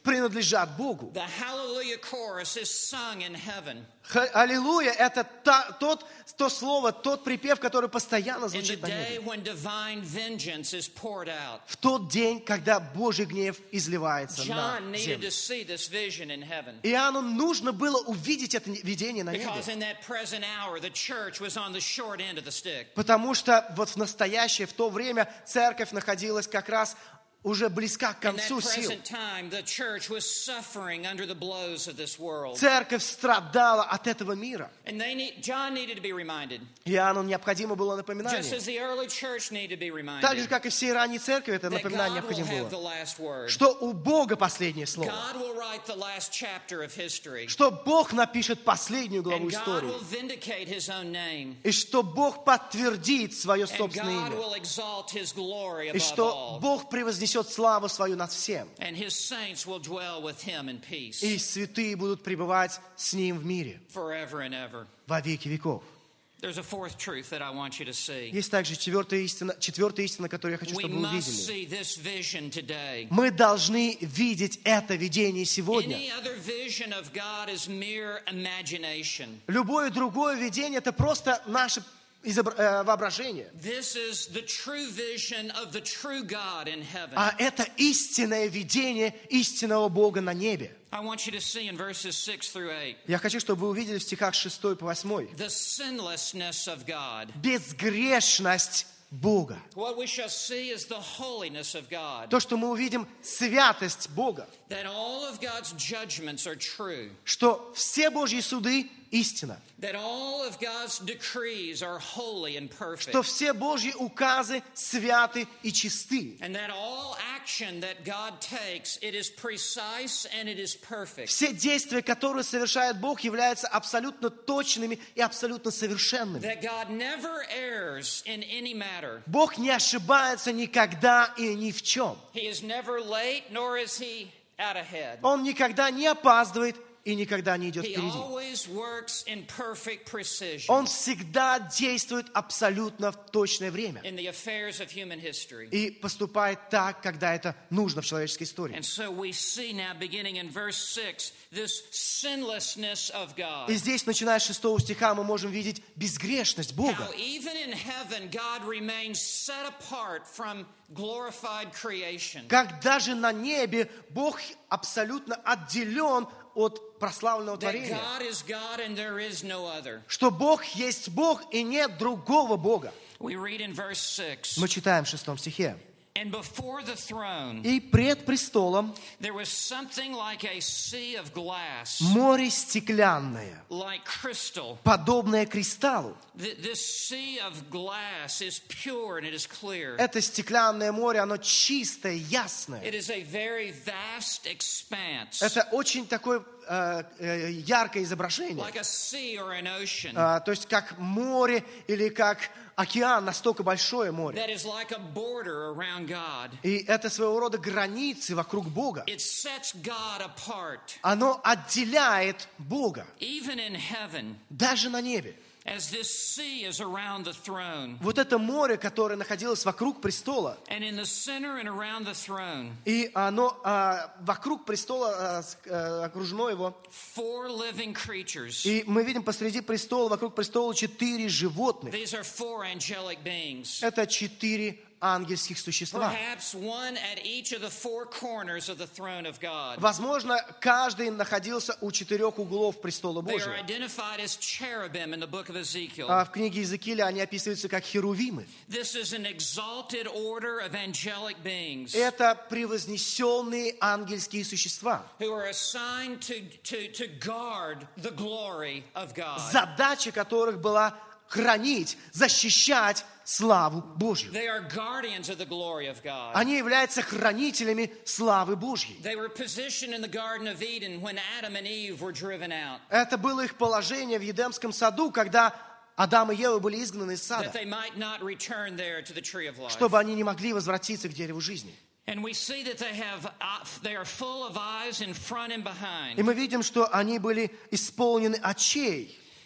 принадлежат Богу. The Hallelujah chorus is sung in heaven. Ха- Аллилуйя – это та, тот, то слово, тот припев, который постоянно In the звучит на day небе. when divine vengeance is poured out. В тот день, когда Божий гнев изливается John на needed землю. to see this vision in heaven. Иоанну нужно было увидеть это видение на Because небе. in that present hour, the church was on the short end of the stick. Потому что вот в настоящее, в то время, церковь находилась как раз уже близка к In that концу сил. present time, the church was suffering under the blows of this world. Церковь страдала от этого мира. And they need, John needed to be reminded. Иоанну необходимо было Just напоминание. as the early church needed to be Так же, reminded. как и всей ранней церкви, это That напоминание God will необходимо have the было. last word. Что у Бога последнее слово. God will write the last chapter of history. Что Бог напишет последнюю главу And God истории. will vindicate His own name. И что Бог подтвердит свое And собственное God имя. will exalt His glory И above что all. Бог превознесет славу свою над всем. And His saints will dwell with Him in peace И святые будут пребывать с Ним в мире forever and ever. во веки веков. There's a fourth truth that I want you to see. Есть также четвертая истина, четвертая истина, которую я хочу, We чтобы вы must увидели. see this vision today. Мы должны видеть это видение сегодня. Any other vision of God is mere imagination. Любое другое видение – это просто наше изобра- э, воображение. This is the true vision of the true God in heaven. А это истинное видение истинного Бога на небе. I want you to see in verses six through eight Я хочу, чтобы вы увидели в стихах шестой по восьмой. the sinlessness of God. Безгрешность Бога. What we shall see is the holiness of God. То, что мы увидим святость Бога. That all of God's judgments are true. Что все Божьи суды истина. That all of God's decrees are holy and perfect. Что все Божьи указы святы и чисты. And that all action that God takes, it is precise and it is perfect. Все действия, которые совершает Бог, являются абсолютно точными и абсолютно совершенными. That God never errs in any matter. Бог не ошибается никогда и ни в чем. He is never late, nor is he out ahead. Он никогда не опаздывает и никогда не идет He впереди. always works in perfect precision Он всегда действует абсолютно в точное время. in the affairs of human history. И поступает так, когда это нужно в человеческой истории. And so we see now, beginning in verse six, this sinlessness of God. И здесь, начиная с шестого стиха, мы можем видеть безгрешность Бога. How even in heaven, God remains set apart from glorified creation. Как даже на небе Бог абсолютно отделен от прославленного That творения. God is God and there is no other. Что Бог есть Бог и нет другого Бога. We read in verse six, Мы читаем в шестом стихе. and before the throne И пред престолом there was something like a sea of glass, море стеклянное, like crystal. подобное кристаллу. Th- This sea of glass is pure and it is clear. Это стеклянное море, оно чистое, ясное. It is a very vast expanse, Это очень такое э, э, яркое изображение. like a sea or an ocean, А, то есть как море или как океан, настолько большое море. that is like a border around God. И это своего рода границы вокруг Бога. It sets God apart, Оно отделяет Бога, even in heaven, даже на небе. as this sea is around the throne. Вот это море, которое находилось вокруг престола, And in the center and around the throne, и оно а, вокруг престола а, с- а, окружено его. four living creatures. И мы видим посреди престола, вокруг престола четыре животных. These are four angelic beings. Это четыре ангельских существа. Perhaps one at each of the four corners of the throne of God. Возможно, каждый находился у четырех углов престола They are Божьего. identified as cherubim in the book of Ezekiel. А в книге Иезекииля они описываются как херувимы. This is an exalted order of angelic beings Это превознесенные ангельские существа, who are assigned to, to, to guard the glory of God. задача которых была хранить, защищать славу Божью. They are guardians of the glory of God. Они являются хранителями славы Божьей. They were positioned in the Garden of Eden when Adam and Eve were driven out, Это было их положение в Едемском саду, когда Адам и Ева были изгнаны из that сада, they might not return there to the tree of life. чтобы они не могли возвратиться к дереву жизни. And we see that they have uh, they are full of eyes in front and behind. И мы видим, что они были исполнены очей.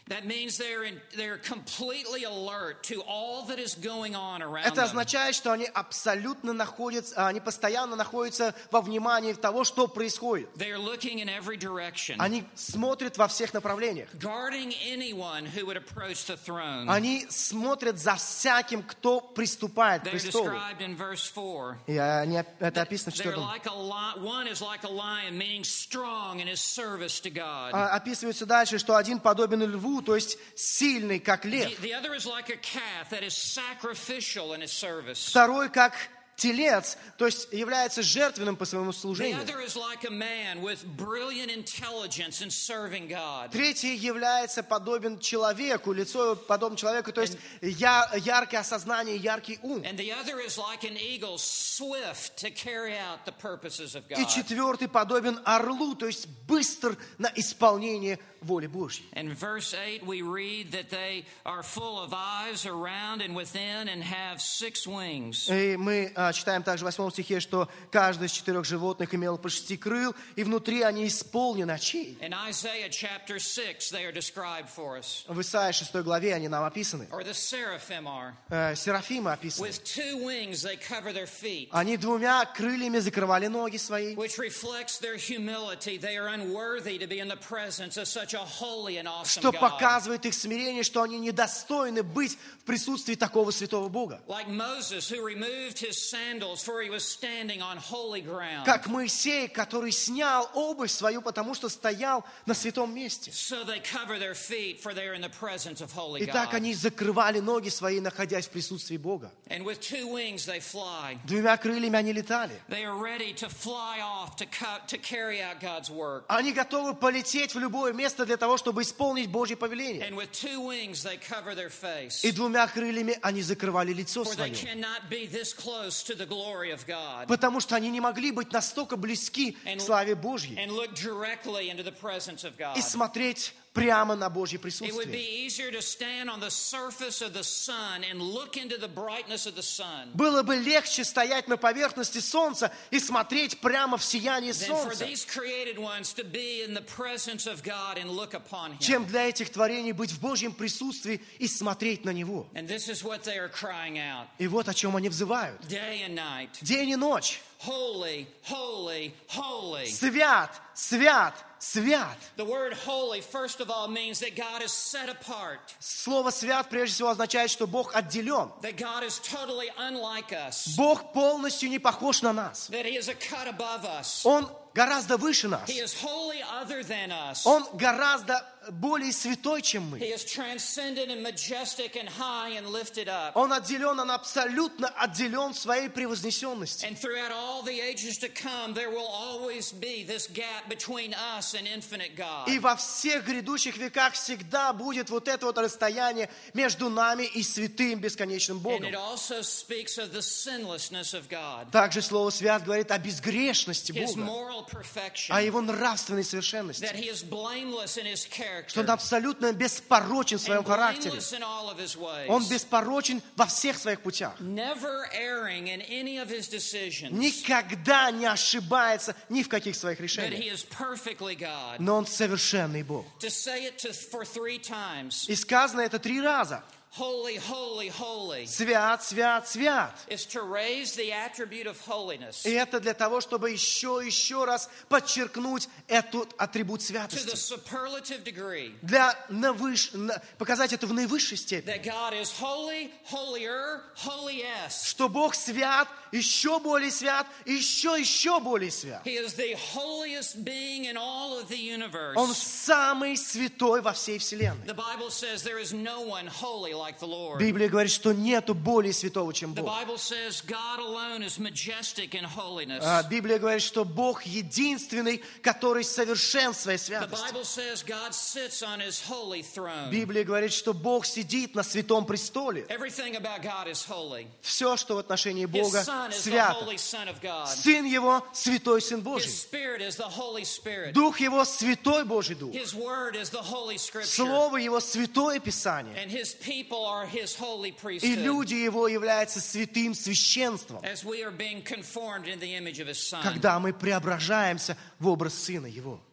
That means they're in, they're completely alert to all that is going on around Это them. означает, что они абсолютно находятся, они постоянно находятся во внимании того, что происходит. They are looking in every direction, Они смотрят во всех направлениях. guarding anyone who would approach the throne. Они смотрят за всяким, кто приступает к They're престолу. described in verse four. И они, это описано в They're четвертом. like a lion. One is like a lion, meaning strong in his service to God. А, Описывается дальше, что один подобен льву, то есть сильный, как The, лев. the other is like a calf that is sacrificial in his service. Второй, как телец, то есть является жертвенным по своему The служению. other is like a man with brilliant intelligence in serving God. Третий является подобен человеку, лицо его подобно человеку, то есть я, яркое осознание, яркий ум. And the other is like an eagle, swift to carry out the purposes of И God. четвертый подобен орлу, то есть быстр на исполнение воли Божьей. In verse eight, we read that they are full of eyes around and within and have six wings. И мы а, читаем также в восьмом стихе, что каждый из четырех животных имел по шести крыл, и внутри они исполнены очей. In Isaiah chapter six, they are described for us. В Исаии шестой главе они нам описаны. Or the seraphim are. Э, Серафимы описаны. With two wings, they cover their feet, Они двумя крыльями закрывали ноги свои, which reflects their humility. They are unworthy to be in the presence of such a holy and awesome что God. показывает их смирение, что они недостойны быть в присутствии такого святого Бога. Like Moses, who removed his sandals, for he was standing on holy ground. Как Моисей, который снял обувь свою, потому что стоял на святом месте. So they cover their feet, for they are in the presence of holy И так God. они закрывали ноги свои, находясь в присутствии Бога. And with two wings they fly. Двумя крыльями они летали. They are ready to fly off to, cut, to carry out God's work. Они готовы полететь в любое место для того, чтобы исполнить Божье повеление. And with two wings they cover their face. И двумя крыльями они закрывали лицо For they свое. cannot be this close to the glory of God Потому что они не могли быть настолько близки к славе Божьей and look directly into the presence of God. и смотреть прямо на Божье It would присутствие. be easier to stand on the surface of the sun and look into the brightness of the sun Было бы легче стоять на поверхности солнца и смотреть прямо в сияние than for солнца, these created ones to be in the presence of God and look upon Him. чем для этих творений быть в Божьем присутствии и смотреть на Него. And this is what they are crying out И вот о чем они взывают. day and night. День и ночь. Holy, holy, holy. Свят, свят, свят. The word holy, first of all, means that God is set apart, Слово «свят» прежде всего означает, что Бог отделен. that God is totally unlike us, Бог полностью не похож на нас. that He is a cut above us. Он гораздо выше нас. He is wholly other than us. Он гораздо более святой, чем мы. He is transcendent and majestic and high and lifted up. Он отделен, он абсолютно отделен в своей превознесенности. And throughout all the ages to come, there will always be this gap between us and infinite God. И во всех грядущих веках всегда будет вот это вот расстояние между нами и святым бесконечным And Богом. it also speaks of the sinlessness of God, Также Слово «свят» говорит о безгрешности His Бога, moral perfection, о Его нравственной совершенности, that He is blameless in His что Он character, абсолютно беспорочен в своем and характере. blameless in all of His ways, Он беспорочен во всех своих путях. never erring in any of His decisions, Никогда не ошибается ни в каких своих but решениях. He is perfectly God. Но Он совершенный Бог. To say it to, for three times, И сказано это три раза. holy, holy, holy, Свят, свят, свят. is to raise the attribute of holiness И это для того, чтобы еще, еще раз подчеркнуть этот атрибут to the святости. superlative degree Для навыш... на- показать это в наивысшей степени. that God is holy, holier, holiest. Что Бог свят, еще более свят, и еще, еще более свят. He is the holiest being in all of the universe. Он самый святой во всей вселенной. The Bible says there is no one holy like the Lord. Библия говорит, что нету более святого, чем The Бог. Bible says God alone is majestic in holiness. А Библия говорит, что Бог единственный, который совершен в своей The святости. Bible says God sits on His holy throne. Библия говорит, что Бог сидит на святом престоле. Everything about God is holy. Все, что в отношении His Бога, Son is the свято. holy Son of God. Сын Его – святой Сын His Божий. Spirit is the Holy Spirit. Дух Его – святой Божий Дух. His Word is the Holy Scripture. Слово Его – святое Писание. And His people are His holy И priesthood. люди Его являются святым священством, As we are being conformed in the image of His Son. когда мы преображаемся в образ Сына Его.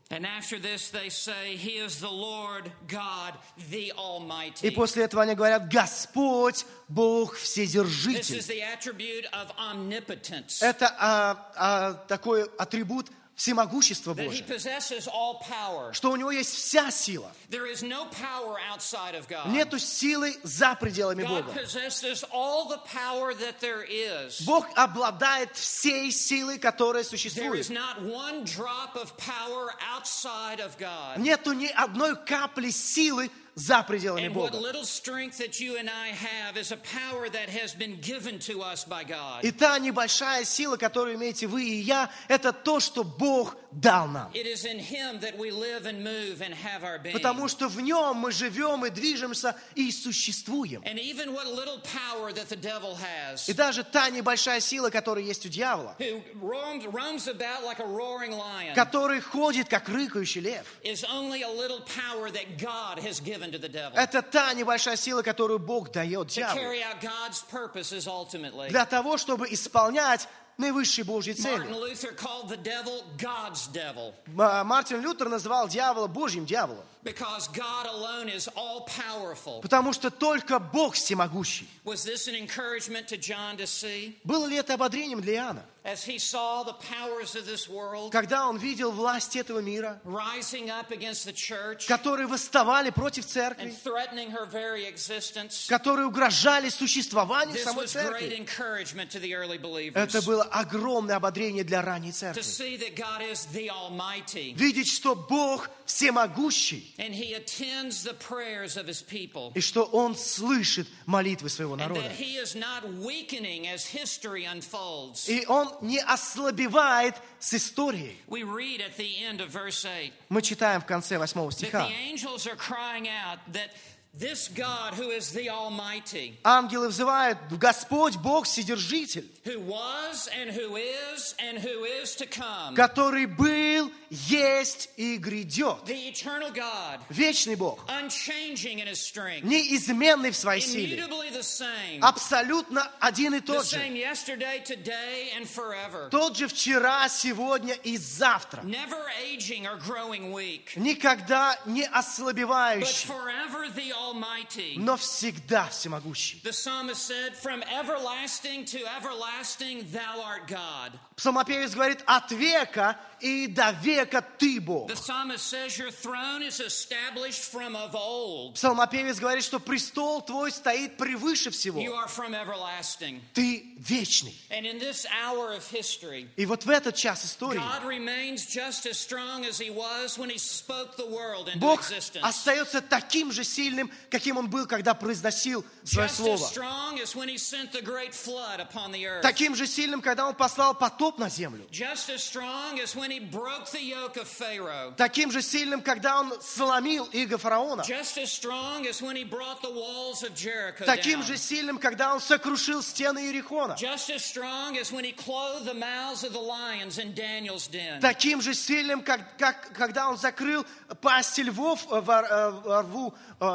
And after this they say, He is the Lord God, the И Almighty. после этого они говорят: Господь, Бог This Вседержитель. is the attribute of omnipotence. Это а, а, такой атрибут всемогущества That He Божьего, possesses all power. что у Него есть вся сила. There is no power outside of God. Нету силы за пределами God Бога. possesses all the power that there is. Бог обладает всей силой, которая There существует. is not one drop of power outside of God. Нету ни одной капли силы за пределами And what Бога. little strength that you and I have is a power that has been given to us by God. И та небольшая сила, которую имеете вы и я, это то, что Бог дал нам. It is in Him that we live and move and have our being. Потому что в Нем мы живем и движемся и существуем. And even what little power that the devil has, И даже та небольшая сила, которая есть у дьявола, who roams, roams about like a roaring lion, который ходит, как рыкающий лев, is only a little power that God has given to the devil. это та небольшая сила, которую Бог дает To дьяволу. carry out God's purposes ultimately. Для того, чтобы исполнять наивысшие Божьи Martin цели. Luther called the devil God's devil М- Мартин Лютер называл дьявола Божьим дьяволом. because God alone is all powerful. Потому что только Бог всемогущий. Was this an encouragement to John to see Было ли это ободрением для Иоанна? as he saw the powers of this world Когда он видел власть этого мира, rising up against the church которые восставали против and церкви, threatening her very existence? которые угрожали существованию This самой was great церкви? encouragement to the early believers Это было огромное ободрение для ранней to церкви. see that God is the Almighty Видеть, что Бог всемогущий, and He attends the prayers of His people. и что Он слышит молитвы своего And народа. that He is not weakening as history unfolds. И Он не ослабевает с историей. We read at the end of verse eight Мы читаем в конце восьмого that стиха. the angels are crying out that this God who is the Almighty, Ангелы взывают: Господь Бог Вседержитель, who was and who is and who is to come, который был, есть и грядет. the eternal God, Вечный Бог, unchanging in His strength, неизменный в своей силе, immutably the same, абсолютно один и the тот же. same yesterday, today, and forever, Тот же вчера, сегодня и завтра. never aging or growing weak, Никогда не but ослабевающий, forever the Almighty. но всегда всемогущий. The psalmist said, from everlasting to everlasting, thou art God. Псалмопевец говорит: от века и до века ты Бог. The psalmist says, your throne is established from of old. Псалмопевец говорит, что престол твой стоит превыше You всего. are from everlasting. Ты вечный. And in this hour of history, И вот в этот час истории God remains just as strong as He was when He spoke the world into Бог existence. остается таким же сильным, каким Он был, когда произносил свое Just as слово. strong as when He sent the great flood upon the earth. Таким же сильным, когда Он послал потоп на землю. Just as strong as when He broke the yoke of Pharaoh. Таким же сильным, когда Он сломил иго фараона. Just as strong as when He brought the walls of Jericho Таким down. же сильным, когда Он сокрушил стены Иерихона. Just as strong as when He clothed the mouths of the lions in Daniel's den. Таким же сильным, как, как когда Он закрыл пасти львов в рву,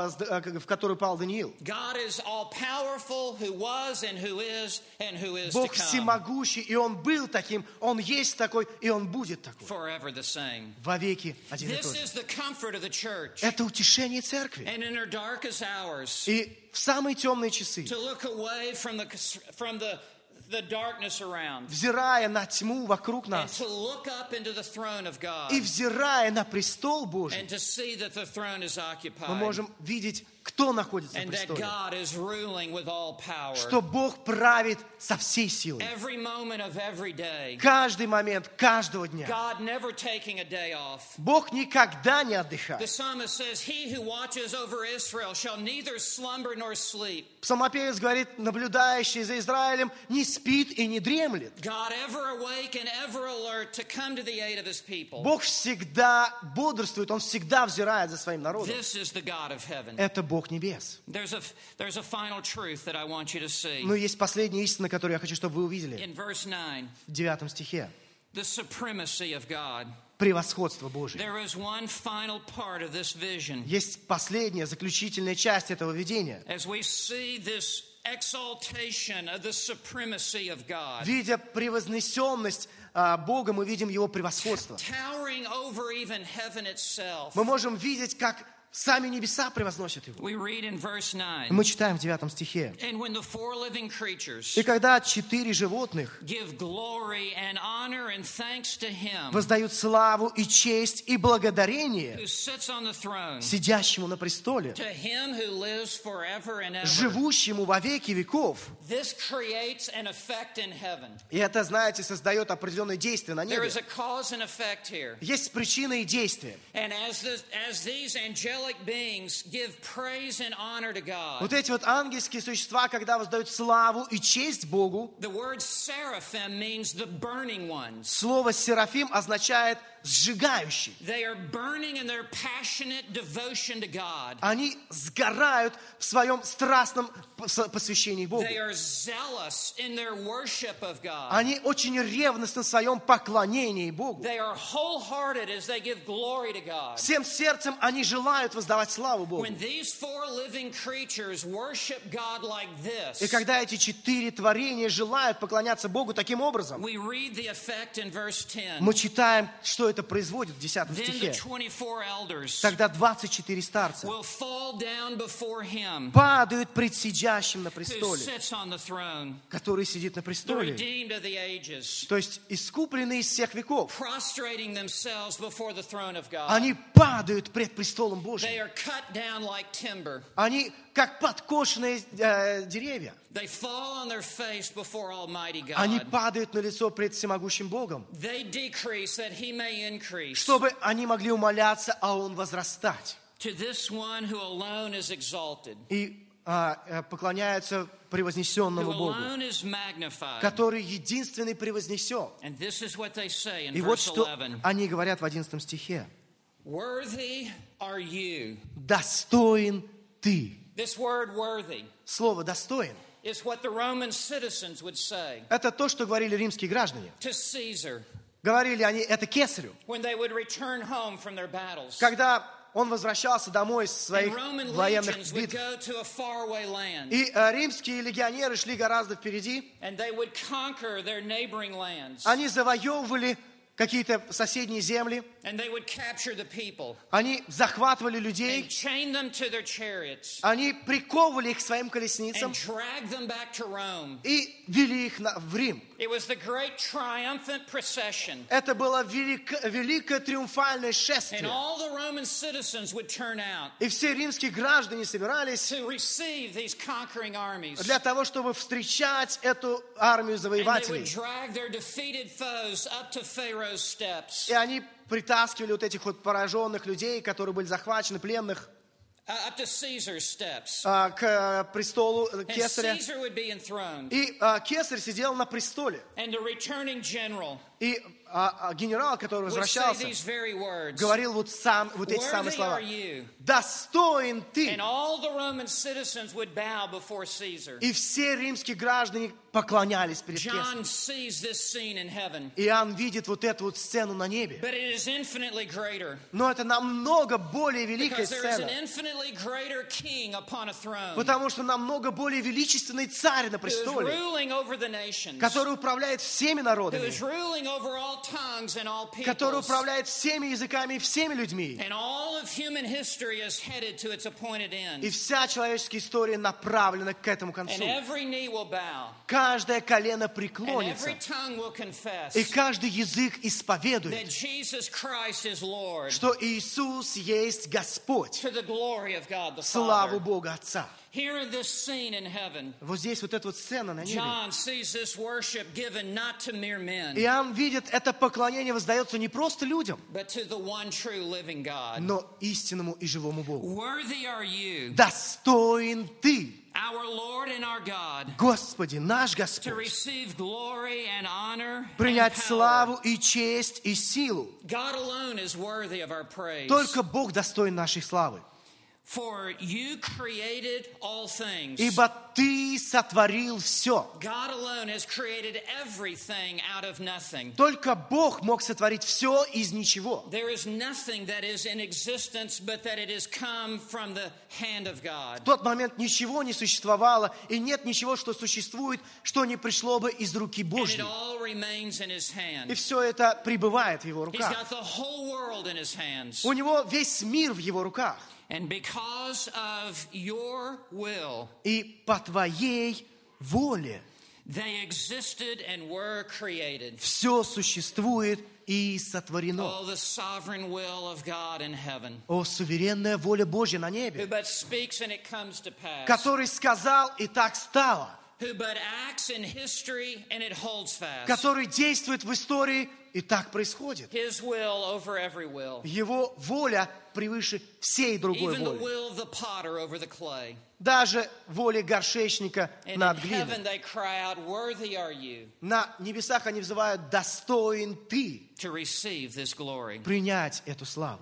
в которую пал Даниил. God is all powerful, who was and who is and who is to Бог come. всемогущий, и Он был таким, Он есть такой, и Он будет такой. Forever the same. Вовеки один и This тот же. is the comfort of the church. Это утешение церкви. And in her darkest hours, И в самые темные часы, to look away from the from the the darkness around, взирая на тьму вокруг and нас, to look up into the throne of God, и взирая на престол Божий, and to see that the throne is мы occupied, можем видеть, кто находится на and that престоле. God is ruling with all power. Что Бог правит со всей силой. Every moment of every day, Каждый момент, каждого дня. God never taking a day off. Бог никогда не The отдыхает. psalmist says, he who watches over Israel shall neither slumber nor sleep. Псалмопевец говорит: наблюдающий за Израилем не спит и не дремлет. God ever awake and ever alert to come to the aid of His people. Бог всегда бодрствует, Он всегда взирает за своим народом. This is the God of heaven. Это Бог небес. There's a, there's a final truth that I want you to see. Но есть последняя истина, которую я хочу, чтобы вы увидели. In verse nine, В девятом стихе. the supremacy of God. Превосходство Божие. There is one final part of this vision. Есть последняя, заключительная часть этого видения. As we see this exaltation of the supremacy of God, Видя превознесенность а, Бога мы видим Его превосходство. towering over even heaven itself. Мы можем видеть, как сами небеса превозносят Его. We read in verse nine. Мы читаем в девятом стихе. And when the four living creatures И когда четыре животных give glory and honor and thanks to him воздают славу и честь и благодарение who sits on the throne, сидящему на престоле, to him who lives forever and ever. живущему во веки веков. This creates an effect in heaven. И это, знаете, создает определенное действие на There небе. is a cause and effect here. Есть причина и действие. And as, this, as these angelic beings give praise and honor to God, Вот эти вот ангельские существа, когда воздают славу и честь Богу, the word seraphim means the burning ones. слово «серафим» означает «сжигающий». They are burning in their passionate devotion to God. Они сгорают в своем страстном пос- посвящении Богу. They are zealous in their worship of God. Они очень ревностны в своем поклонении Богу. They are wholehearted as they give glory to God. Всем сердцем они желают воздавать славу Богу. When these four living creatures worship God like И this, когда эти четыре творения желают поклоняться Богу таким образом, we read the effect in verse ten. мы читаем, что это производит в десятом Then the стихе. twenty-four elders Тогда двадцать четыре старца will fall down before him падают пред сидящим на who престоле, sits on the throne, который сидит на the престоле, redeemed of the ages, то есть искупленные из всех веков. prostrating themselves before the throne of God. Они падают пред престолом They Божьим. are cut down like timber. Они как подкошенные э, деревья. They fall on their face before Almighty Они God. падают на лицо пред всемогущим Богом, They decrease that he may increase. чтобы они могли умоляться, а Он возрастать. To this one who alone is exalted, И а, э, поклоняются who превознесенному Богу, alone is magnified. который единственный превознесен. And this is what they say in И вот verse что eleven. они говорят в одиннадцатом стихе. Worthy are you. Достоин ты. This word worthy Слово «достоин» is what the Roman citizens would say — это то, что говорили римские граждане. to Caesar Говорили они это Кесарю. when they would return home from their battles. Когда он возвращался домой из And своих Roman военных legions would битв. go to a faraway land, И э, римские легионеры шли гораздо впереди. and they would conquer their neighboring lands, Они завоевывали какие-то соседние земли. and they would capture the people Они захватывали and людей. chain them to their chariots Они приковывали их к своим and колесницам drag them back to Rome. и вели их на- в Рим. It was the great triumphant procession, Это было велико- великое триумфальное and шествие. all the Roman citizens would turn out И все римские граждане собирались to receive these conquering armies. для того, чтобы встречать эту армию And they would завоевателей. drag their defeated foes up to Pharaoh's steps, И они притаскивали вот этих вот пораженных людей, которые были захвачены, пленных, uh, up to Caesar's steps. а, к э, престолу э, And Кесаря. Caesar would be enthroned. И а, Кесарь сидел на престоле. And the returning general И а, а, генерал, который would say возвращался, these very words. говорил вот, сам, вот эти самые Worthy слова. are you. Достоин ты. And all the Roman citizens would bow before Caesar. И все римские граждане поклонялись перед Кесарем. John sees this scene in heaven, Иоанн видит вот эту вот сцену на небе. but it is infinitely greater Но это намного более великая because there is an сцена. infinitely greater king upon a throne Потому что намного более величественный царь на who is престоле, ruling over the nations, который управляет всеми who народами, is ruling over all tongues and all который peoples. управляет всеми языками и всеми людьми. And all of human history is headed to its appointed И end. вся человеческая история направлена к этому And концу. every knee will bow, Каждое колено and преклонится, every tongue will confess и каждый язык that исповедует, Jesus Christ is Lord, что Иисус есть Господь. to the glory of God the Славу Father. Бога Отца. Here in this scene in heaven, Вот здесь вот эта вот сцена на небе. John sees this worship given not to mere men, Иоанн видит, это поклонение воздается не просто людям, but to the one true living God. но истинному и живому Богу. Worthy are you, Достоин ты, our Lord and our God, Господи, наш to Господь, receive glory and honor and принять power. славу и честь и силу. God alone is worthy of our praise. Только Бог достоин нашей славы. For you created all things. Ибо Ты сотворил все. God alone has created everything out of nothing. Только Бог мог сотворить все из ничего. There is nothing that is in existence, but that it has come from the hand of God. В тот момент ничего не существовало, и нет ничего, что существует, что не пришло бы из руки And it Божьей. all remains in His hand. И все это пребывает в Его He's руках. got the whole world in His hands. У Него весь мир в Его руках. And because of your will, И по Твоей воле they existed and were created. все существует и сотворено. Oh, the sovereign will of God in heaven, О, суверенная воля Божья на who небе, but speaks and it comes to pass, который сказал, и так стало, who but acts in history and it holds fast. который действует в истории, и так происходит. His will over every will. Его воля превыше всей другой Even the воли. will of the potter over the clay. Даже воля горшечника And над in глиной. heaven they cry out, worthy are you На небесах они взывают: достоин Ты to receive this glory. принять эту славу.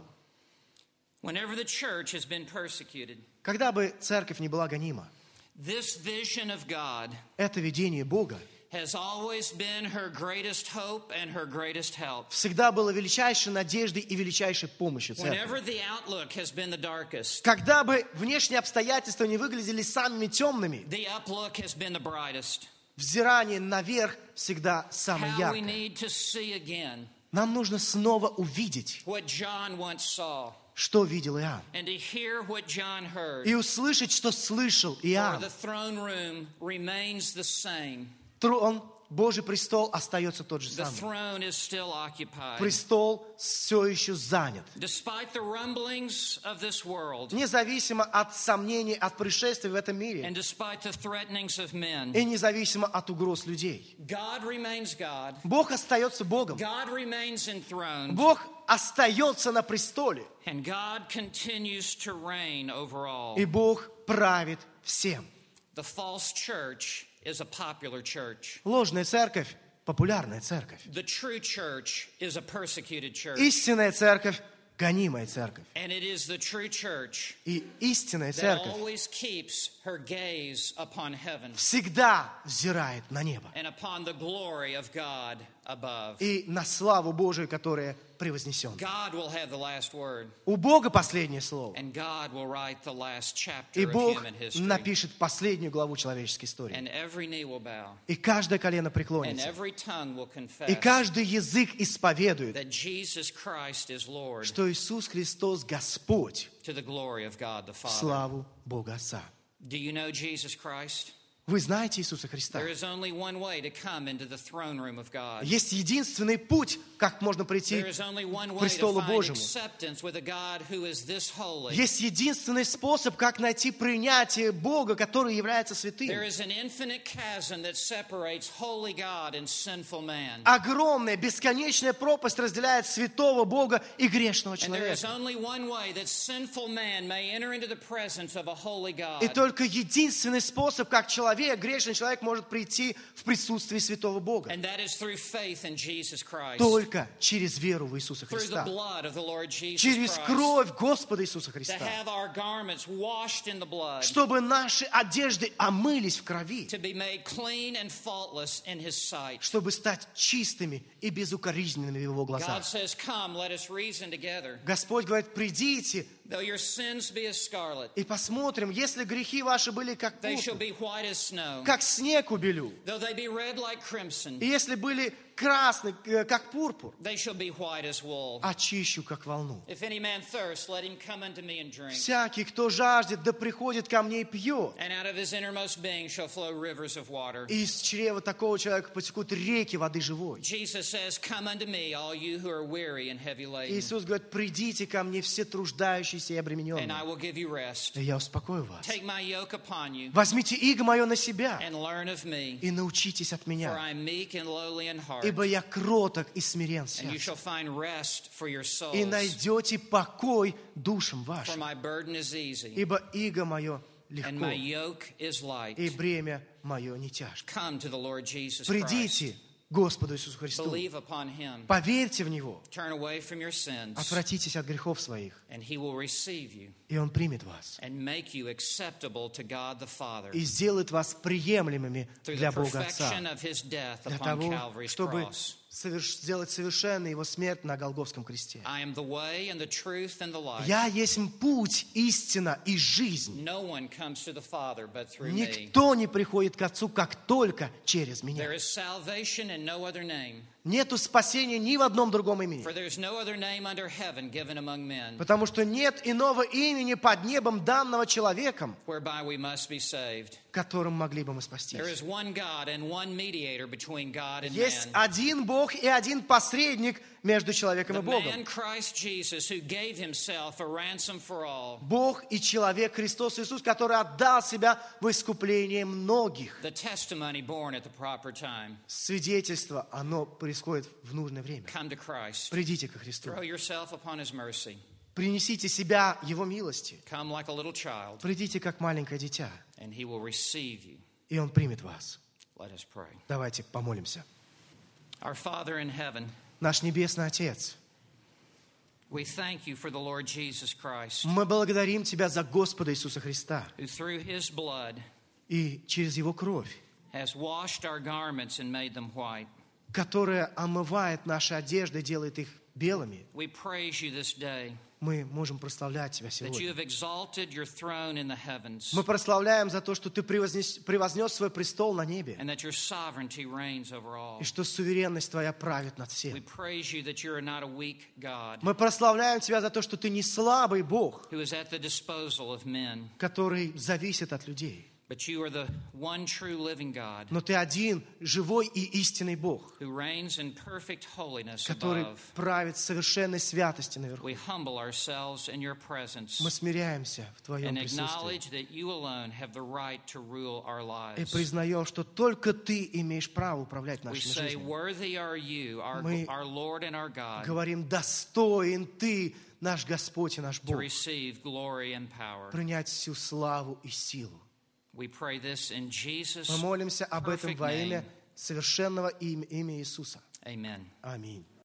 Whenever the church has been persecuted, Когда бы церковь не была гонима, this vision of God это видение Бога has always been her greatest hope and her greatest help. всегда было величайшей надеждой и величайшей помощью церкви. Whenever the outlook has been the darkest, Когда бы внешние обстоятельства не выглядели самыми темными, the uplook has been the brightest. взирание наверх всегда самое How we яркое. need to see again Нам нужно снова увидеть, what John once saw, что видел Иоанн, and to hear what John heard. и услышать, что слышал For Иоанн. the throne room remains the same. Трон, Божий престол остается тот же The самый. throne is still occupied. Престол все еще занят. Despite the rumblings of this world, Независимо от сомнений, от происшествий в этом мире, and despite the threatenings of men, и независимо от угроз людей, God remains God. Бог остается Богом. God remains enthroned. Бог остается на престоле, And God continues to reign over all. и Бог правит всем. The false church is a popular church. Ложная церковь – популярная церковь. The true church is a persecuted church. Истинная церковь – гонимая церковь. And it is the true church И истинная that церковь always keeps her gaze upon heaven всегда взирает на небо and upon the glory of God above. и на славу Божию, которая превознесена. God will have the last word, У Бога последнее слово, and God will write the last chapter и of Бог human history. напишет последнюю главу человеческой истории. And every knee will bow, И каждое колено and преклонится, every tongue will confess и каждый язык исповедует, that Jesus Christ is Lord, что Иисус Христос Господь, to the glory of God the в Father. славу Бога Отца. Do you know Jesus Christ? Вы знаете Иисуса Христа. There is only one way to come into the throne room of God. Есть единственный путь, как можно прийти There is only one к way to престолу find Божьему. acceptance with a God who is this holy. Есть единственный способ, как найти принятие Бога, который является There святым. is an infinite chasm that separates holy God and sinful man. Огромная, бесконечная пропасть разделяет святого Бога и грешного And there is человека. only one way that sinful man may enter into the presence of a holy God. И только единственный способ, как человек, грешный человек, может прийти в присутствие святого Бога. And that is through faith in Jesus Christ. Только через веру в Иисуса Through the Христа. blood of the Lord Jesus Через Christ. кровь Господа Иисуса To Христа. have our garments washed in the blood. Чтобы наши одежды омылись в крови. To be made clean and faultless in His sight. Чтобы стать чистыми и безукоризненными в Его God глазах. says, come, let us reason together. Господь говорит: придите Though your sins be as scarlet, и посмотрим, если грехи ваши были как they shall пурпур, be white as snow. как снег убелю, Though they be red like crimson, и если были красны, э, как пурпур, they shall be white as wool. очищу, как волну. If any man thirst, let him come unto me and drink. Всякий, кто жаждет, да приходит ко мне и пьет. And out of his innermost being shall flow rivers of water. И из чрева такого человека потекут реки воды живой. Jesus says, come unto me, all you who are weary and heavy laden, Иисус говорит: придите ко мне все труждающиеся и and обремененные, I will give you rest. и я успокою вас. Take my yoke upon you, Возьмите иго мое на себя and learn of me, и научитесь от for меня, I am meek and lowly in heart, ибо я кроток и смирен в and you сердце. shall find rest for your souls. И найдете покой душам For вашим, my burden is easy, ибо иго мое and my легко, yoke is light. и бремя мое не тяжко. Come to the Lord Jesus Christ. Придите Господу Иисусу Христу. Believe upon Him. Поверьте в Него. Turn away from your sins. Отвратитесь от грехов своих. And He will receive you. И Он примет вас. And make you acceptable to God the Father. И сделает вас приемлемыми для Бога Отца. Для того, чтобы соверш... сделать совершенной Его смерть на Голгофском кресте. I am the way and the truth and the life. Я есть путь, истина и жизнь. No one comes to the Father but through me. Никто не приходит к Отцу, как только через меня. There is salvation in no other name. Нету спасения ни в одном другом имени. For there is no other name under heaven given among men. Потому что нет иного имени под небом, данного человеком, Whereby we must be saved. которым могли бы мы спастись. There is one God and one mediator between God and Есть man. один Бог и один посредник между человеком и The Богом. man Christ Jesus who gave himself a ransom for all. Бог и человек Христос Иисус, который отдал себя в искупление многих. The testimony born at the proper time. Свидетельство, оно происходит в нужное время. Come to Christ. Придите ко Христу. Throw yourself upon His mercy. Принесите себя Его милости. Come like a little child. Придите как маленькое дитя. And He will receive you. И Он примет вас. Let us pray. Давайте помолимся. Our Father in heaven, Наш Небесный Отец, we thank you for the Lord Jesus Christ, мы благодарим Тебя за Господа Иисуса Христа. who through His blood И через Его кровь, has washed our garments and made them white. которая омывает наши одежды, делает их белыми. We praise you this day Мы можем прославлять Тебя that you сегодня. have exalted your throne in the heavens Мы прославляем за то, что Ты превознес, превознес свой престол на небе, and that your sovereignty reigns over all. и что суверенность Твоя правит над We всем. praise you that you are not a weak God Мы прославляем Тебя за то, что Ты не слабый Бог, who is at the disposal of men, который зависит от людей. but you are the one true living God Но Ты один, живой и истинный Бог, who reigns in perfect holiness который above. правит в совершенной святости наверху. We humble ourselves in your presence Мы смиряемся в Твоем and присутствии acknowledge that you alone have the right to rule our и lives. признаем, что только Ты имеешь право управлять We нашей say, жизнью. worthy are you, our, Мы our Lord and our God, Говорим, достоин Ты, наш Господь и наш to Бог, receive glory and power. принять всю славу и силу. We pray this in Jesus' Мы молимся об этом perfect во имя name. совершенного имя, имя Иисуса. Amen. Аминь.